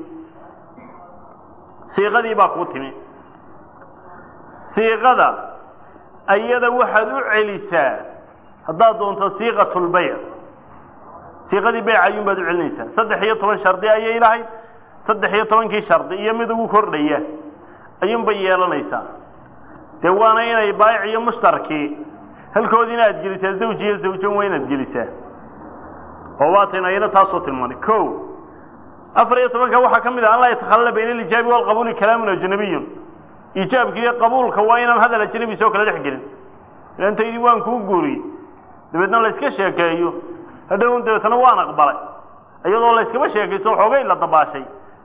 صيغة باقوتني صيغة أيضا واحد عليسا هذا دون صيغة البيع صيغة بيع أيوم بدو عليسا صدح هي طبعا شرطي أي إلهي صدح هي طبعا كي شرطي يمدو كردية أيوم بيالا ليسا توانا إنا بايع يوم مشتركي هل كودينا أتجلسا زوجي زوجون وين أتجلسا هواتنا إنا تاسوت الماني كو أفريت طبعا كوحا كمدا أن لا يتخلى بين الإجابة والقبول كلامنا أجنبي إيجاب كي قبول كواينا هذا الأجنبي سوى كلا تحقل لأن تيديوان كوغوري دبتنا الله يسكى شاكايو هذا هو دبتنا وانا أقبالي أيضا الله يسكى شاكايو سوى حوغي إلا طباشي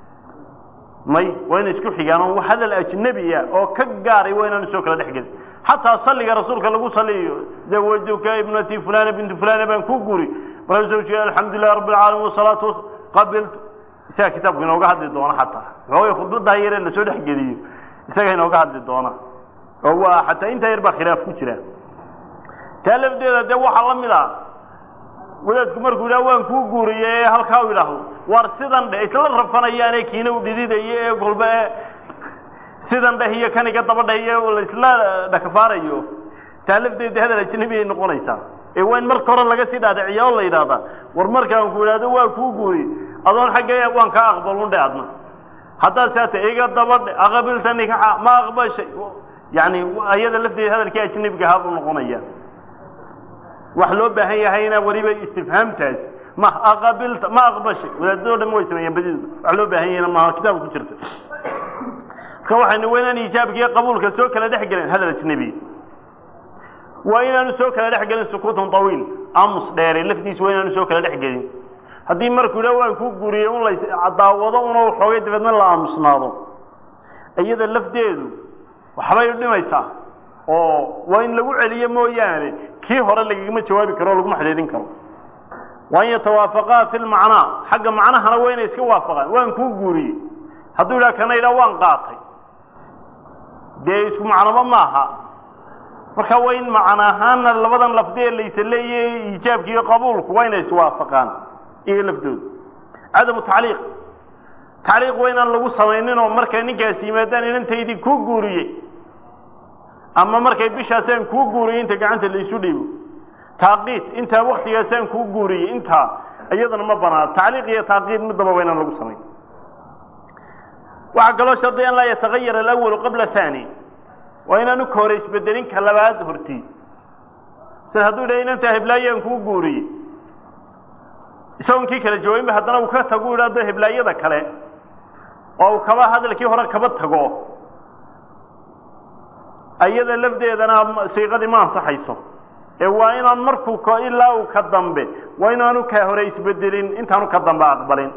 ماي وين يسكى حقانا وهذا الأجنبي أو كقاري وين نسوى كلا تحقل حتى صلي رسولك لقو صلي زوجوك ابنتي فلانة بنت فلانة بان كوغوري ورزوجي الحمد لله رب العالمين والصلاة قبلت إساء كتابك إنه قاعد يدونا حتى هو يخذ ضد هايرين اللي سوى حقليه isaga inoo ka hadli doona oo waa xataa inta yarba khilaaf ku jira talabdeeda de waxa la mid ah wadaadku markuu dhaawaan ku guuriyay halka uu ilaaho war sidan dhe isla rafanayaan kiina u dhididay ee golba sidan dhahiyo kaniga dabadhayo oo isla dhakafaarayo talabdeeda hadal ajnabi ay noqonaysaa ee waan marka hore laga sii dhaadhiciyo oo la yiraahdo war markaan ku ilaado waa ku guuri adoon xagee waan ka aqbalun dhaadna حتى ساتيجا ضبط أقبلتني ما أقبل شيء يعني أيضا لفتي هذا الكي أجنبي كهذا النقطية وحلوب هي هينا وريبة استفهام تاز ما أقبلت ما أقبل شيء ولا دول مو يسمى ينبذل حلوب هينا ما كتاب كترت كواحد وين أنا إجابة كي قبول كسوك لا دحجلين هذا الأجنبي وين أنا سوك لا دحجلين سكوتهم طويل أمس داري لفتي وين أنا سوك لا دحجلين haddii markuu dhawaan ku guriyo in la cadaawado oo xoogay dibadna la aamusnaado iyada lafdeedu waxbay u dhimaysaa oo waa in lagu celiyo mooyaane kii hore lagama jawaabi karo lagu xiriirin karo waa in tawaafaqaa fil macna xagga macnahana waa inay iska waafaqaan waan ku guriyo hadduu ila kana ila waan qaatay de isku macno maaha marka waa in macnahan labadan lafdeed la isleeyay ijaabki iyo qabuulku waa inay iswaafaqaan إيه لفدود عدم تعليق وين اللي قصوا مركا نكاسي مادان إن أنت يدي كوجوري أما مركا بيش أسان كوجوري أنت قاعد اللي يسوليه تعقيد أنت وقت أسان كوجوري أنت أيضا ما بنا تعليق هي تعقيد مدة وين اللي قصوا وعقلوا شرطي أن لا يتغير الأول قبل الثاني وين نكوريش بدلين كلابات هرتي سهدوا لين أنت هبلايا كوجوري isagoo kala jooyinba hadana uu ka tago iraado heblaayada kale oo kaba hadalkii hore kaba tago ayada lafdeedana siiqadi ma ansaxayso ee waa inaan markuu ka ilaa uu ka dambe waa inaanu ka hore isbedelin intaanu ka dambe aqbalin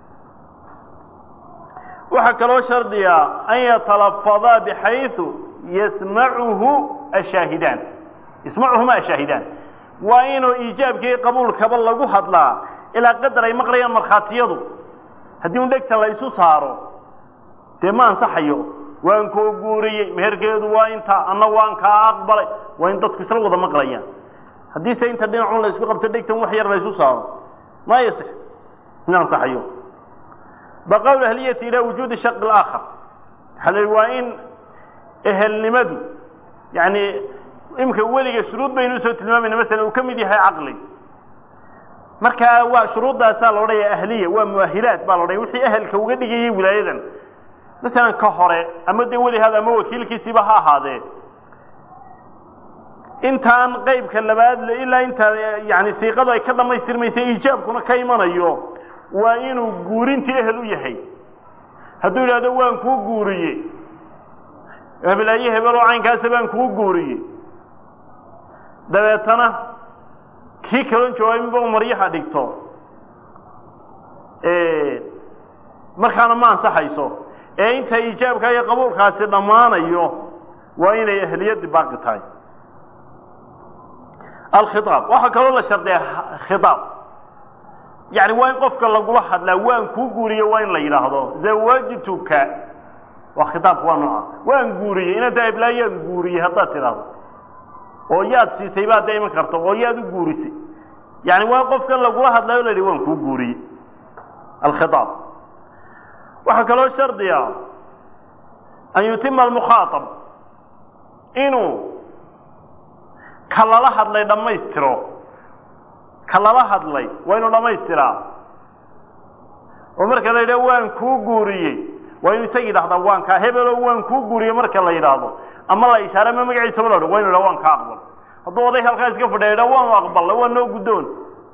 waxa kale shardiya an yatalafada bihaythu yasma'uhu ash-shahidan yasma'uhuma ash-shahidan waa inuu ijaabkii qabuulkaba lagu hadlaa إلى قدر أي مقرية مرخاتيضو هديون دكتا لا يسو صارو تمان صحيو وان كو غوري مهركيدو وانتا انا وان كا اقبل وان ددكو سلا ودا مقريا هدي سي انت دينعون لا يسو قبت دكتا wax yar la يسو صارو ما يصح نان صحيو بقول اهليه الى وجود الشق الاخر هل وين اهل لمدو يعني يمكن ولي شروط بينو سو تلمامنا مثلا وكميد yahay عقلي marka waa shuruudaas la oranaya ahliya waa muahilaad baa la oranaya wixii ahalka uga dhigay wilaayadan midalan ka hore ama de wali hada ama wakiilkiisiba ha ahaadee intaan qaybka labaad ilaa inta yani siiqadu ay ka dhamaystirmaysa ijaabkuna ka imanayo waa inuu guurintii ehel u yahay hadduu yidhaahdo waan kuu guuriyey hebelaaye hebel oo caynkaasa baan kuu guuriyey dabeetana kii kalon jawaabinba u maryaha dhigto markaana ma ansaxayso ee inta ijaabka iyo qabuulkaasi dhammaanayo waa inay ehliyadii baaqi tahay alkhitaab waxaa kaloo la shardiya khitaab yani waa in qofka lagula hadlaa waan kuu guuriye waa in la yidhaahdo zawajtuka waa khitaabka waa nooca waan guuriyey inaad taa heblaayaan guuriyey haddaad tidhaahdo oo yaad siisay baad da iman karto oo yaad u guurisay yani waa qofka lagula hadlayo la yidhi waan kuu guuriyey alkhitaab waxaa kaloo shardiya an yutima almukhaatab inuu ka lala hadlay dhammaystiro ka lala hadlay waa inuu dhammaystiraa oo marka la yidhaho waan kuu guuriyey waa inuu isaga yidhahdaa waan kaa hebelo waan kuu guuriyey marka la yidhaahdo ama la ishaare ama magaciisaba la odhan waa inu yidhaha waan kaa aqbal hadduu oday halkaa iska fadhiya yidhaha waanu aqbalnay waa noo guddoon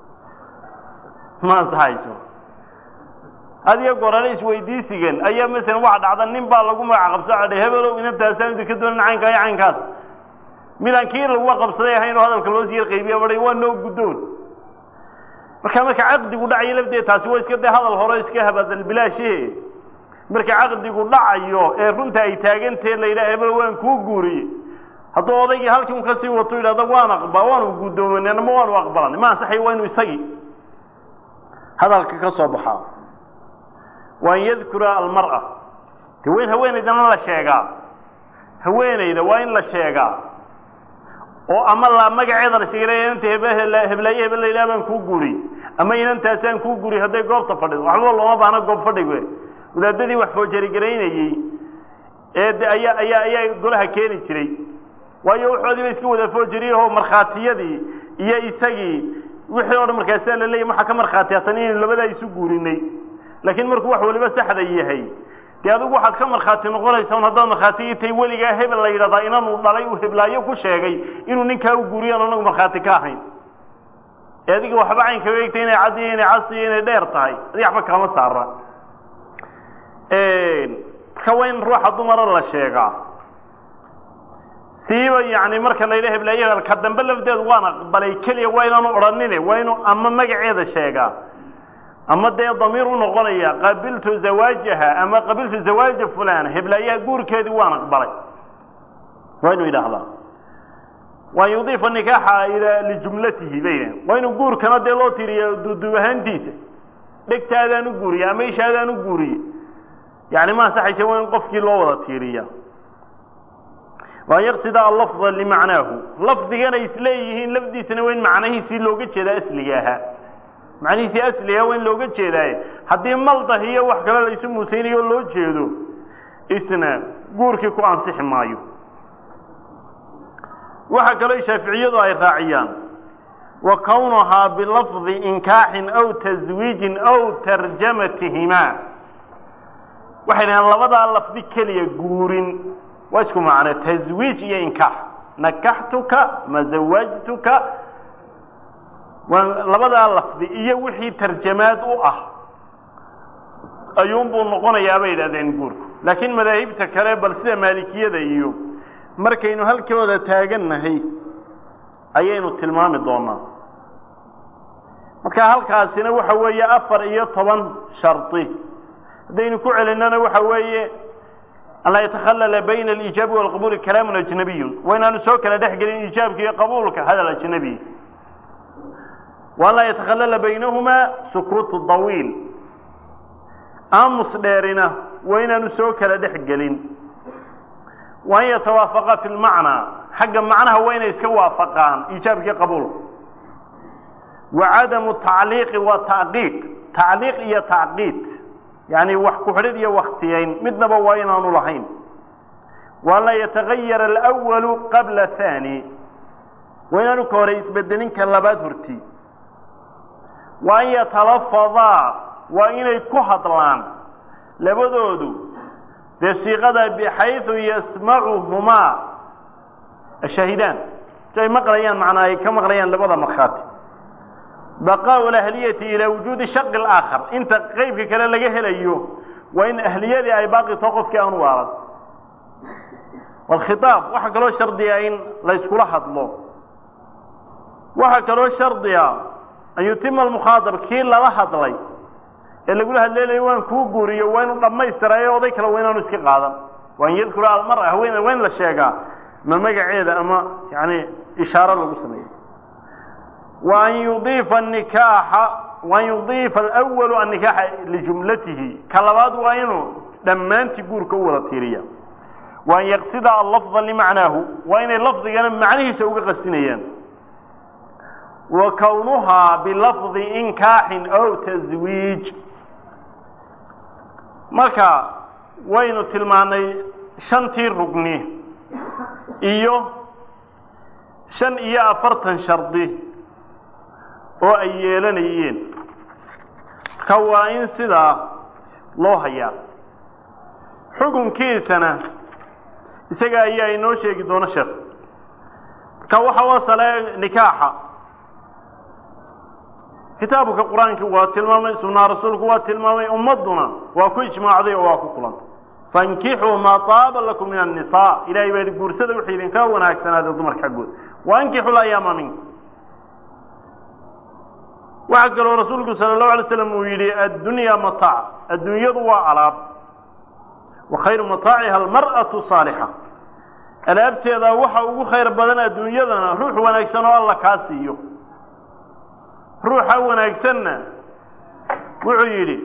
ma ansaxayso adiga gorane isweydiisigan ayaa masalan waxa dhacda nin baa lagu magac qabsada hebelow inantaasaan idinka doonan caynkaa iyo caynkaas midaan kii lagu qabsaday ahayn oo hadalka loo sii qaybiya baday waa noo guddoon marka caqdigu dhacayo lafteed taasi waa iska de hadal hore iska habadal bilaashi marka caqdigu dhacayo ee runta ay taagantee la yidhaha hebel waan kuu guuriyey hadduu odaygii halkii un kasii wato yidhahda waanu guddoomanay ama waanu aqbalanay ma ansaxay waa inuu isagii hadalka ka soo baxaa waan yadkura almar'a de wayn haweenaydana la sheegaa haweenayda waa in la sheegaa oo ama la magaceeda la sheegay inta heblaaye hebel la ilaa baan kuu guuriyey ama inantaasaan kuu guuriyey hadday goobta fadhido waxba looma baahna goob fadhiga wadaadadii wax foojari garaynayey ee ayaa golaha keeni jiray waayo wuxoodii ba iska wada foojariyaho markhaatiyadii iyo isagii wixii oo dhan markaasaa la leeyahy waxaa ka markhaatiyatan inaynu labadaa isu guurinay laakiin markuu wax waliba saxda yahay dee adigu waxaad ka markhaati noqonaysaa haddaad markhaati tay weligaa hebel la yidhahdaa inanuu dhalay uu heblaayo ku sheegay inuu ninkaa u guuriyaan anagu markhaati ka ahayn ee adiga waxba caynka eegtay inay caddiyo inay casiyo inay dheer tahay adiga waxba kama saara marka waa in ruuxa dumara la sheegaa siiba yani marka la yidhaha heblaaye hebel ka dambe lafdeedu waan aqbalay keliya waa inaanu odhanine waa inuu ama magaceeda sheegaa ama dee damiir u noqonaya qabiltu zawaajaha ama qabiltu zawaaja fulana heblaayaha guurkeedii waan aqbalay waa inuu yidhaahdaa waan yudiifa nikaaxa lijumlatihi bayna waa inuu guurkana dee loo tiriya duuduub ahaantiisa dhegtaadaan u guuriye ama ishaadaan u guuriye yani ma ansaxaysa waa in qofkii loo wada tiiriya waan yaqsida allafda limacnaahu lafdigana isleeyihiin lafdiisana waa in macnahiisii looga jeedaa asliga ahaa macnihiisii asliga waa in looga jeedaaye haddii maldah iyo wax kale la isu muusaynayo loo jeedo isna guurkii ku ansixi maayo waxaa kaloo shaaficiyadu ay raaciyaan wa kownuhaa bilafdi inkaaxin aw taswiijin aw tarjamatihimaa waxay dhahaan labadaa lafdi keliya guurin waa isku macno taswiij iyo inkaax nakaxtuka ma zawajtuka labadaa lafdi iyo wixii tarjamaad u ah ayuunbuu noqonayaa bay yidhahdeen guurku laakiin madaahibta kale bal sida maalikiyada iyo markaynu halkooda taagannahay ayaynu tilmaami doonaa marka halkaasina waxa weeye 14 shardi haddaynu ku celinana waxa weeye an laa yatakhallala bayna alijaabi walqabuuli kalaamun ajnabiyun waa inaanu soo kala dhex gelin ijaabka iyo qabuulka hadal ajnabi waan laa yatakhallala baynahumaa sukuutu dawiil aamus dheerina waa inaanu soo kala dhex gelin waan yatawaafaqa fi lmacnaa xagga macnaha waa inay iska waafaqaan ijaabkii qabuulka وعدم التعليق والتعقيد تعليق iyo تعقيد يعني wax ku xidhid iyo waqtiyeyn midnaba waa inaanu lahayn wala yataghayyar al-awwal qabla thani wa inaanu ka hore isbedelin ka labaad horti wa yatalafadha wa inay ku hadlaan labadoodu de siiqada bixaythu yasma'uhuma ashahidaan ay maqlayaan macnaa ay ka maqlayaan labada markhaati baqaa'u al-ahliyati ila wujuudi shaq al-aakhar inta qaybka kale laga helayo waa in ahliyadii ay baaqi tahay qofkii aan waalan والخطاب waxa kaloo shardiya in la iskula hadlo waxa kaloo shardiya an yutimma al-mukhaatab kii lala hadlay ee lagu hadleeyay waan ku guuriyo waan dhameystirayo oday kale waynaanu iska qaadan waan yadkura al-mar'a wayn la sheegaa ma magaceeda ama yani ishaaro lagu sameeyo waan yudifa an-nikaha waan yudifa al-awwal an-nikaha li jumlatihi kalabaad waa inuu dhamaantii guurka u wada tiiriya وأن يقصد اللفظ لمعناه وإن اللفظ كان معنيه سوق قصدنيان وكونها بلفظ إنكاح أو تزويج مركا وين تلماني شنتي رقني شن إيا أفرتن شرطي وأيالنيين كوائن سدا لوهيا حكم كيسنا isaga ayaa inoo sheegi doona sheekh ka waxa wasalay nikaaxa kitaabka quraanka waa tilmaamay sunnah rasuulku waa tilmaamay ummaduna waa ku ijmaacday oo waa ku kulantay fankihu ma taaba lakum min an-nisaa ilaahay baa guursada wixii idinka wanaagsanaada dumarka guud wankihu la yamamin waxa kale rasuulku sallallahu alayhi wasallam uu yiri ad-dunya mataa ad-dunyadu waa alaab وخير متاعها المرأة الصالحة الابتدا waxa ugu khayr badan adduunyadana ruux wanaagsan oo Allah ka siiyo ruuxa wanaagsanna wuxuu yiri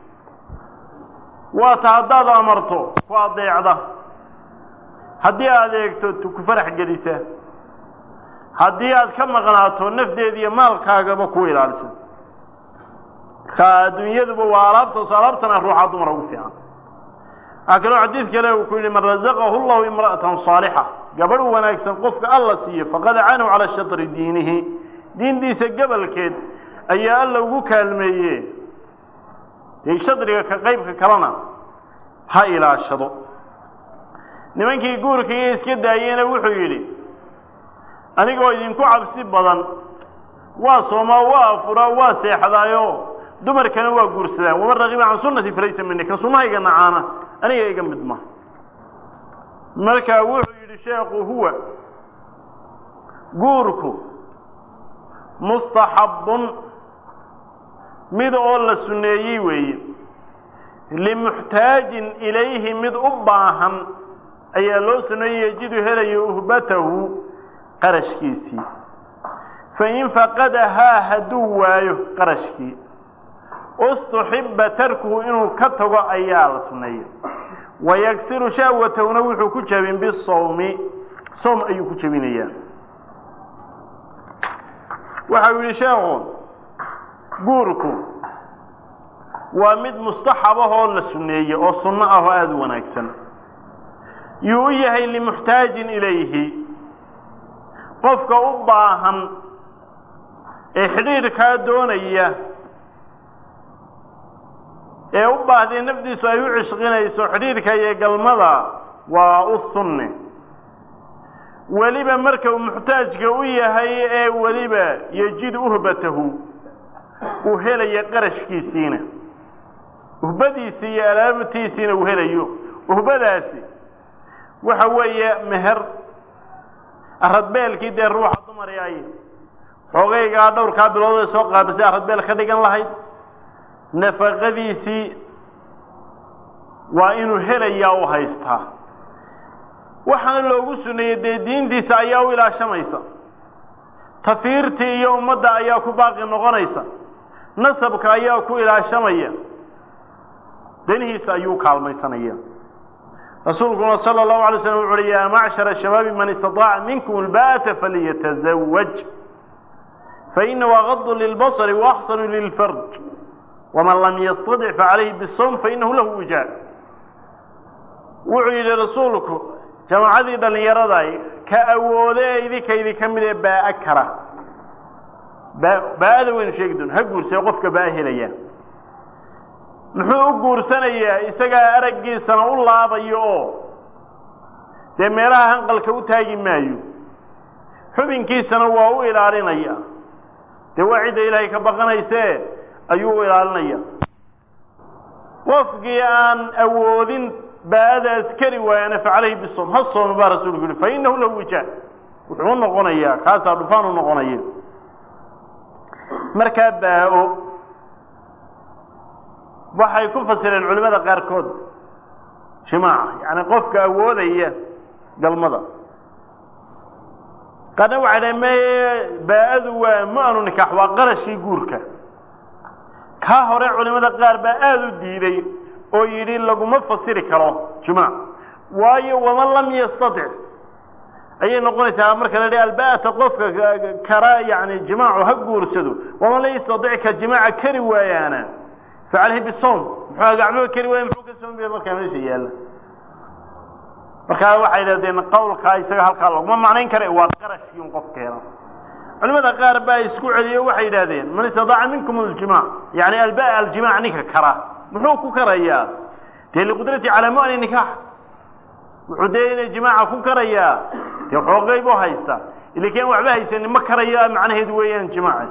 waa taadada amarto ku adeecda hadii aad eegto ku farax gelisa hadii aad ka maqnaato nafdeeda iyo maalkaaga ku ilaaliso ka adduunyadu waa alaabtana ruuxa dumar ugu fiican أكلوا حديث كله وكل من رزقه الله امرأة صالحة قبل وناكسن قفك الله سيه فقد عانوا على شطر دينه دين دي سقبل كيد أي الله وقوكا المية يشطرك كقيبك كرنا هاي إلى الشطر نمانك يقولك يسكد دايين وحيولي أنا قوي دينكو عبسيب بضان واصوما وافرا واسيح دايو دمر كانوا قرسلا ومن رغب عن سنة فليس منك سنة يقنا عانا أنا يقم بدمه مركا وحي لشيخ هو قوركو مستحب مد أول السنيي وي لمحتاج إليه مد أباها أي لو سنيي يجد هلا يهبته قرشكيسي فإن فقدها هدوايه قرشكي استحب تركه إنه كتغى أيال سنية ويكسر شهوته ونوح كجبين بالصوم صوم أي كجبين أيال وحاول شاغون قوركو ومد مستحبه للسنية وصنعه أذو نكسن يويه لمحتاج إليه قفك أباهم إحرير كادونية ee u baahdeen nafdiisu ay u cishqinayso xiriirka iyo galmada waa u sunne waliba marka uu muxtaajka u yahay ee waliba yajid uhbatahu uu helaya qarashkiisina uhbadiisi iyo alaabtiisina uu helayo uhbadaasi waxa weeye meher aradbeelkii dee ruuxa dumar ay xoogayga dhowrka bilood soo qaabisay aradbeel ka dhigan lahayd nafaqadiisii waa inuu helayaa u haystaa waxaana loogu suneeyay diintiisa ayaa u ilaashamaysa tafiirtii iyo ummadda ayaa ku baaqi noqonaysa nasabka ayaa ku ilaashamaya danihiisa ayuu kaalmaysanaya rasuulku sallallahu alayhi wasallam wuxuu yiri ya ma'shara shabaab man istata'a minkum al-ba'ata falyatazawwaj fa innahu aghaddu lil-basari wa ahsanu lil-farj ومن لم يستطع فعليه بالصوم فإنه له وجاء وعيد رسولك جماعة دلنيرداي كأودي كيدي كمل باءكره باء وين شيغدون هغور سي قفك باهليا muxuu guursanaya isaga aragiisana u laabayo de meelaha hanqalka u taagi maayo xubinkiisana waa u ilaalinaya dee waa cidda ilaahay ka baqanaysee ayuu u ilaalinaya qofkii aan awoodin baa'ada askari waayana facalayhi bisoom ha sooma baa rasuulku yihi fa innahu lahu wijaa wuxuu noqonayaa kaasaa dhufaan u noqonaya markaa baa-o waxay ku fasireen culimada qaarkood jimaaca yacni qofka awoodaya galmada qaarna waxay dhahen maye baa-adu waa ma-anu nikaax waa qarashkii guurka kaa hore culimada qaar baa aada u diiday oo yidhi laguma fasiri karo jimaac waayo waman lam yastatic ayay noqonaysaa marka la dhihi alba'ata qofka kara yani jimaacu ha guursado waman lam yastatic ka jimaaca kari waayaana facalayhi bisoom muxuu gacmuhu kari waaya muxuu ka soomaya markaa meesha yaalla markaa waxay dhahdeen qowlkaa isaga halkaa laguma macnayn kara waa qarashkiin qofkeena culimada qaar baa isku celiyo waxay yidhahdeen man istadaaca minkum aljimaac yani albaa aljimaac ninka kara muxuu ku karayaa dee liqudrati calaa mu'ni nikaax wuxuu dee inay jimaaca ku karayaa dee xoogay buu haysta ilakiin waxba haysanin ma karayo macnaheedu weeyaan jimaaca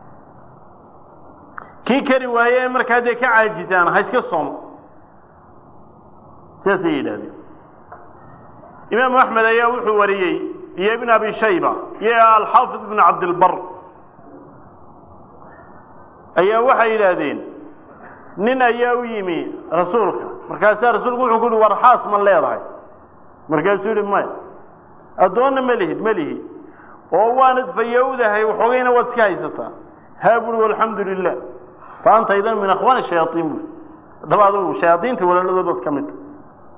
kii kari waaye markaa dee ka caajisaan ha iska soomo sidaasay yidhahdeen imaamu axmed ayaa wuxuu wariyey iyo ibn abi shayba iyo alxaafid ibn cabdilbar ayaa waxay yidhaahdeen nin ayaa u yimi rasuulka markaasaa rasuulku wuxuu ku yihi war xaas ma leedahay markaasuu yihi maya addoonna ma lihid ma lihi oo waanad fayowdahay waxoogayna waad iska haysataa haa buri walxamdu lilah fa anta idan min akhwaani shayaaiin buri haddaba adugu shayaadiinta walaaladoodaad ka mid tahay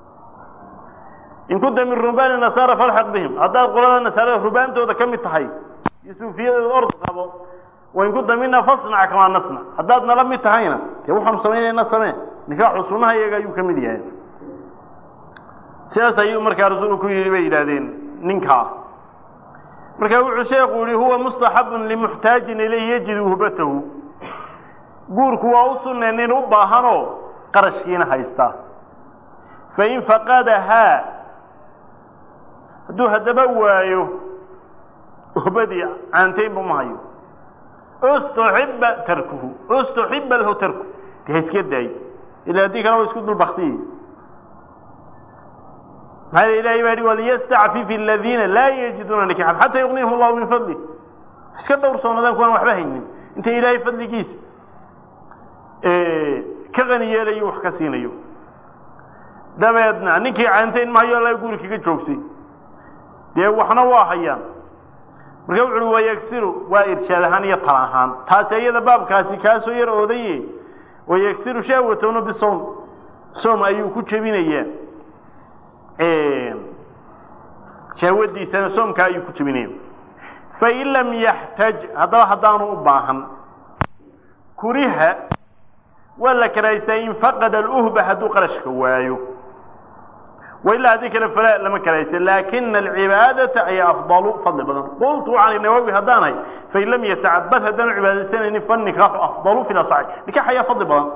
in kunta min rubaani nasaara falxaq bihim haddaad qolada nasaarada rubaantooda ka mid tahay iyo suufiyadooda ord qabo wain kunta mina fasnac kamaa nasnac haddaad nala mid tahayna dee waxaanu samaynayna samee nikaaxu sunnaha iyaga ayuu ka mid yahay sidaas ayuu markaa rasuulku ku yidhi bay yidhaahdeen ninkaa markaa wuxuu sheekhu yihi huwa mustaxabun limuxtaajin ilayhi yajidu hubatahu guurku waa u sunnay nin u baahanoo qarashkiina haysta fain faqadahaa hadduu haddaba waayo hubadii caantaynba ma hayo ustuxiba tarkuhu ustuxiba lahu tarku de ha iska daayo ila haddii kale waa isku dulbaktiyey maxaa ilahay baa yihi waliyastacfif aladiina laa yajiduuna nikaxan xataa yugnihim allahu min fadlih iska dhowrsoonaadaan kuwaan waxba haynin inta ilaahay fadligiisa ka qani yeelayo wax ka siinayo dabeedna ninkii caantayn mahayo alla guri kaga joogsay dee waxna waa hayaan marka wuxu uhi wayagsiru waa irshaad ahaan iyo tala ahaan taasi iyada baabkaasi kaasoo yar oodaye wayagsiru shahwatowna bisoom soom ayuu ku jebinayaa shahwadiisana soomka ayuu ku jebinaya fain lam yaxtaj haddaba haddaanu u baahan kuriha waa la karaystaa in faqada aluhba hadduu qarashka waayo وإلا هذيك الفلاء لما كريس لكن العبادة أي أفضل فضل بدن قلت عن النووي هداني فإن لم يتعبد هدان عبادة سنة فالنكاح أفضل في الأصعي نكاح هي فضل بدن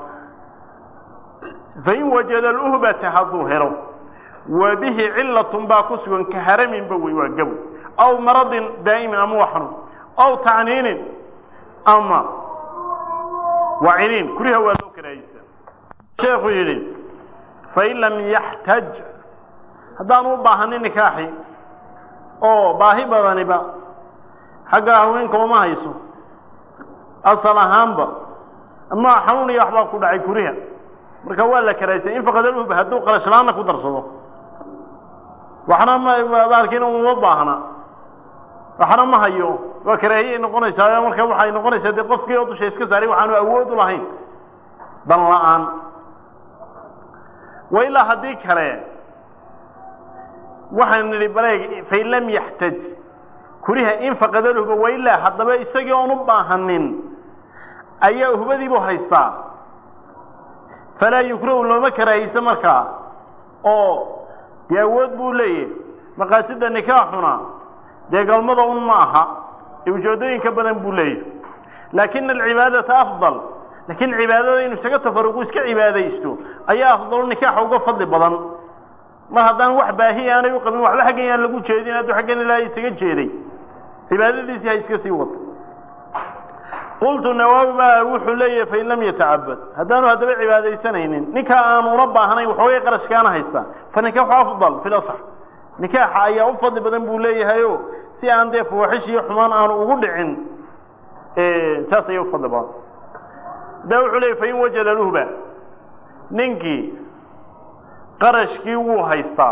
فإن وجد الأهبة هظهره وبه علة باكس كهرم بوي وقبو أو مرض دائم أموحن أو تعنين أما وعينين كلها ولو كريس شيخ يريد فإن لم يحتج haddaanu u baahanin nikaaxi oo baahi badaniba xagga haweenka uma hayso asal ahaanba ama xanuun iyo waxbaa ku dhacay kuriha marka waa la karaysay in faqadaluhu hadduu qarashlaana ku darsado waxna ma baalkiina uma baahna waxna ma hayo waa karaahiye noqonaysaa marka waxay noqonaysaa dee qofkii oo dusha iska saaray waxaanu awood u lahayn dan la'aan wa ilaa haddii kale waxaan nidhi bareeg fain lam yaxtaj kuriha in faqadaluhuba wailaa haddaba isagii oon u baahanin ayaa uhbadiibuu haystaa falaa yukrahu looma karaahiysa markaa oo dee awood buu leeyahay maqaasida nikaaxuna dee galmada un ma aha ujeedooyin ka badan buu leeyahay laakina alcibaadata afdal laakiin cibaadada inuu isaga tafaruqu iska cibaadaysto ayaa afdalu nikaaxa uga fadli badan mar haddaan wax baahi aanay u qabin waxba xaggan aan lagu jeedin hadduu xaggan ilaahay isaga jeeday cibaadadiisii ha iska sii wato qultu nawaawi baa wuxuu leeyahay fa in lam yatacabad haddaanu haddaba cibaadaysanaynin ninkaa aanu una baahnayn waxoogay qarashkaana haystaa fa nikaaxu afdal fi lasax nikaaxa ayaa u fadli badan buu leeyahayo si aan dee fawaaxish iyo xumaan aanu ugu dhicin saas ayay u fadli badan daa wuxuu leeyahy fa in wajada luhba ninkii qarashkii wuu haystaa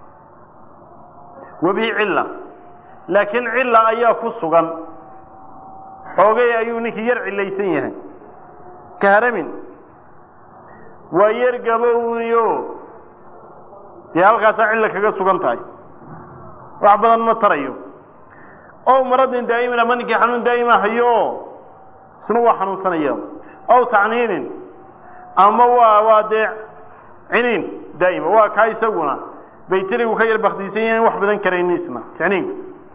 wabihi cilla laakiin cilla ayaa ku sugan xoogay ayuu ninkii yar cilaysan yahay ka haramin waa yar gabowyo dee halkaasaa cilla kaga sugan tahay wax badan ma tarayo ow maradin daa'imin ama ninkii xanuun daa'ima hayo isna waa xanuunsanaya ow tacniinin ama waa dee ciniin daa'ima waa kaa isaguna baytirigu ka yar baktiisan yahay wax badan karayni isna tacniinka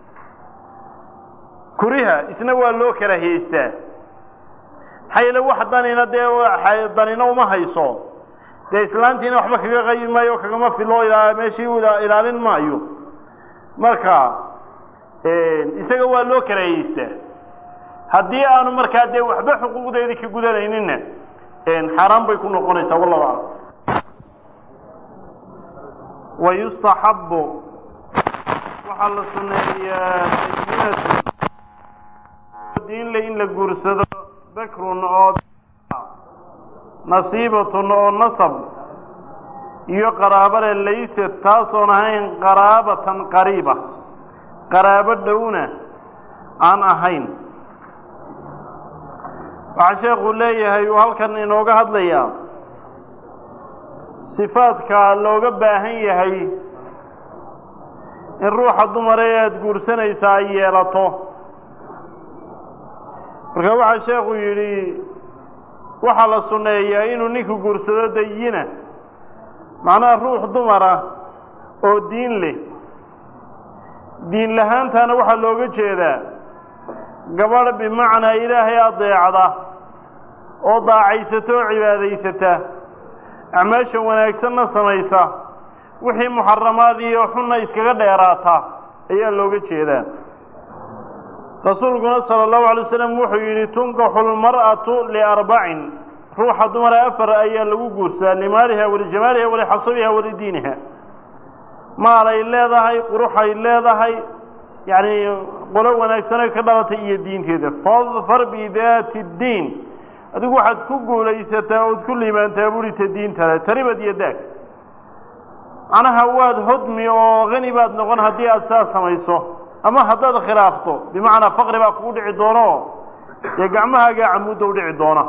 kuriha isna waa loo karaahiyeystaa maxaa yeele wax danina dee danina uma hayso dee islaantiina waxba kaga qaybi maayo kagama filo meeshii ilaalin maayo marka isaga waa loo karaahiyeystaa haddii aanu markaa dee waxba xuquuqdeedii ka gudanayninna xaaraan bay ku noqonaysaa wallahu aclam wayustaxabu waxaa la suneeyaa diinle in la guursado bakrun oo nasiibatun oo nasab iyo qaraabale layse taasoon ahayn qaraabatan qariiba qaraabo dhowna aan ahayn waxaa sheekhu leeyahay uu halkan inooga hadlayaa sifaadka looga baahan yahay in ruuxa dumare aada guursanaysaa ay yeelato marka waxaa sheekhu yidhi waxaa la sunneeyaa inuu ninku guursado dayina macnaha ruux dumara oo diin leh diin lahaantaana waxaa looga jeedaa gabadh bimacnaa ilaahay adeecda oo daacaysata oo cibaadaysata acmaasha wanaagsanna samaysa wixii muxaramaad iyo xunna iskaga dheeraata ayaa looga jeedaa rasuulkuna sala allahu alay wasalam wuxuu yidhi tunkaxu lmar'atu liarbacin ruuxa dumara afar ayaa lagu guursaa limaaliha walijamaaliha walixasabiha walidiiniha maalay leedahay quruxay leedahay yacni qolo wanaagsanay ka dhalatay iyo diinteeda fadfar bidaati ddiin adigu waxaad ku guulaysataa ood ku liibaantaa burita diintale taribad iyo daag macnaha waad hodmi oo hani baad noqon haddii aada saas samayso ama haddaad khilaafto bimacnaa faqri baa kugu dhici doono dee gacmahaagaa camuudda u dhici doona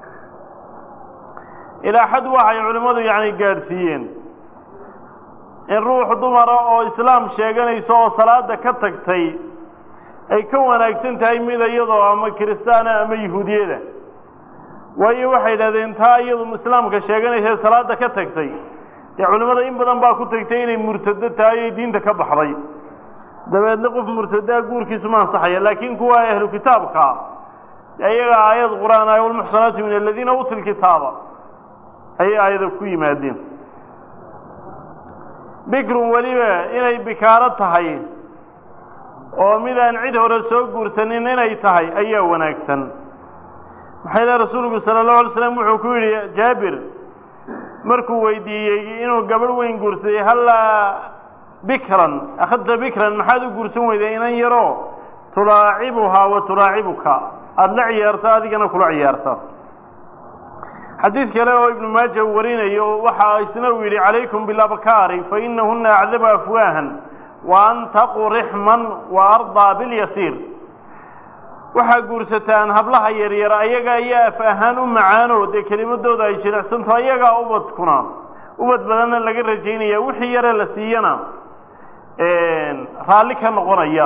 ilaa xad waxay culimmadu yacni gaadhsiiyeen in ruux dumara oo islaam sheeganayso oo salaada ka tagtay ay ka wanaagsan tahay mid iyadoo ama kiristaana ama yahuudiyada waayo waxay yidhahdeen taa iyadu islaamka sheeganaysa ee salaada ka tagtay dee culimmada in badan baa ku tagtay inay murtado tahay ay diinta ka baxday dabeedna qof murtadaa guurkiisu ma ansaxaya laakiin kuwa ahlu kitaabka ayaga aayad qur-aan ah walmuxsanaatu min aladiina uutuu lkitaaba ayay aayada ku yimaadeen bikrun weliba inay bikaaro tahay oo midaan cid hore soo guursanin inay tahay ayaa wanaagsan maxaa ilaha rasuulku sala allahu alay slam wuxuu ku yidhi jaabir markuu weydiiyey inuu gabadh weyn guursaday hallaa bikran akhadta bikran maxaad u guursan weyday inan yaroo tulaacibuhaa wa tulaacibuka aada la ciyaarta adigana kula ciyaarta xadiid kale oo ibnu maaja uu warinayo waxa isna uu yidhi calaykum bilabkaari fa inahuna acdabu afwaahan wa antaqu rixman wa ardaa bilyasiir waxaa guursataan hablaha yaryar ayaga ayaa af ahaan u macaano dee kelimadooda ay jilicsanto ayagaa ubadkuna ubad badanna laga rajaynaya wixii yare la siiyana raalli ka noqonaya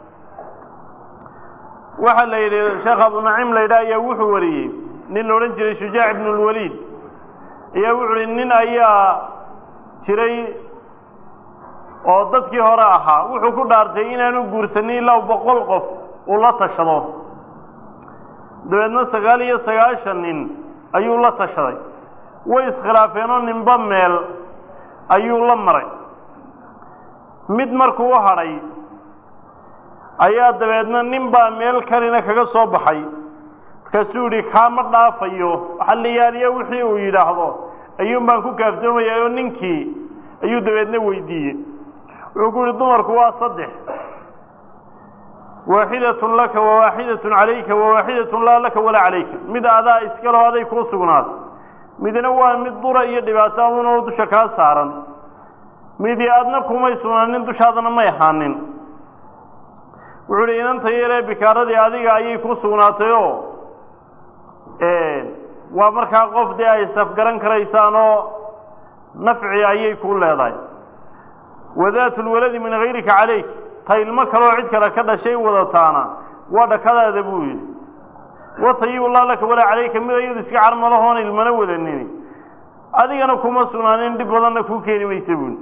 waxaa la yidhi sheekh abu naciim la yidhaha ayaa wuxuu wariyey nin la odhan jiray shujaac ibnu lwaliid ayaa wuxuu yihi nin ayaa jiray oo dadkii hore ahaa wuxuu ku dhaartay inaanu guursanin ilaa 100 qof uu la tashado dabeedna 99 nin ayuu la tashaday way iskhilaafeen oo ninba meel ayuu la maray mid markuu hadhay ayaa dabeedna nin baa meel kalina kaga soo baxay markaasuu yidhi kaama dhaafayo xalliyaaliya wixii uu yidhaahdo ayuun baan ku kaaftoomayaa oo ninkii ayuu dabeedna weydiiyey wuxuu ku yidhi dumarku waa 3 waaxidatun laka wa waaxidatun calayka wa waaxidatun laa laka walaa calayka mid adaa iska leh aday kuu sugnaad midna waa mid dura iyo dhibaato aduna dusha kaa saaran midi aadna kumay sugnaanin dushaadana may ahaanin wuxuu yidhi inanta yaree bikaaradii adiga ayay ku sugnaatay oo waa markaa qof dee ay safgaran karaysaan oo nafci ayay ku leedahay wadaatu lwaladi min hayrika calayk ta ilmo kaloo cid kale ka dhashay wadataana waa dhakadaada buu yidhi watayibu laa laka walaa calayka mid ayadu iska carmalahoon ilmana wadanin adigana kuma sugnaanin dhib badanna kuu keeni maysa buuli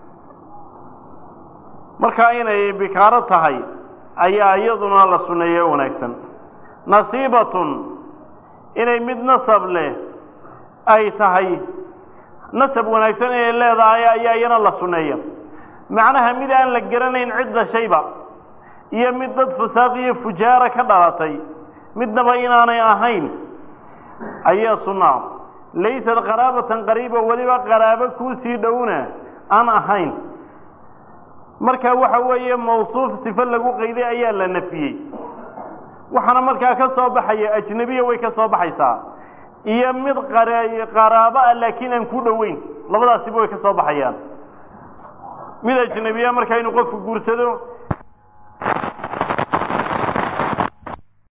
markaa inay bikaaro tahay ayaa iyaduna la sunneeye wanaagsan nasiibatun inay mid nasab leh ay tahay nasab wanaagsan inay leedahay ayaa iyana la sunneeya macnaha mid aan la garanayn cid dhashayba iyo mid dad fusaaq iyo fujaara ka dhalatay midnaba inaanay ahayn ayaa sunnaa laysad qaraabatan qariiba weliba qaraabo kuu sii dhowna aan ahayn marka waxa weeye mawsuuf sifo lagu qayday ayaa la nafiyey waxaana markaa ka soo baxaya ajnabiya way ka soo baxaysaa iyo mid qaraabo ah laakiin aan ku dhoweyn labadaasiba way ka soo baxayaan mid ajnabiya marka inuu qofku guursado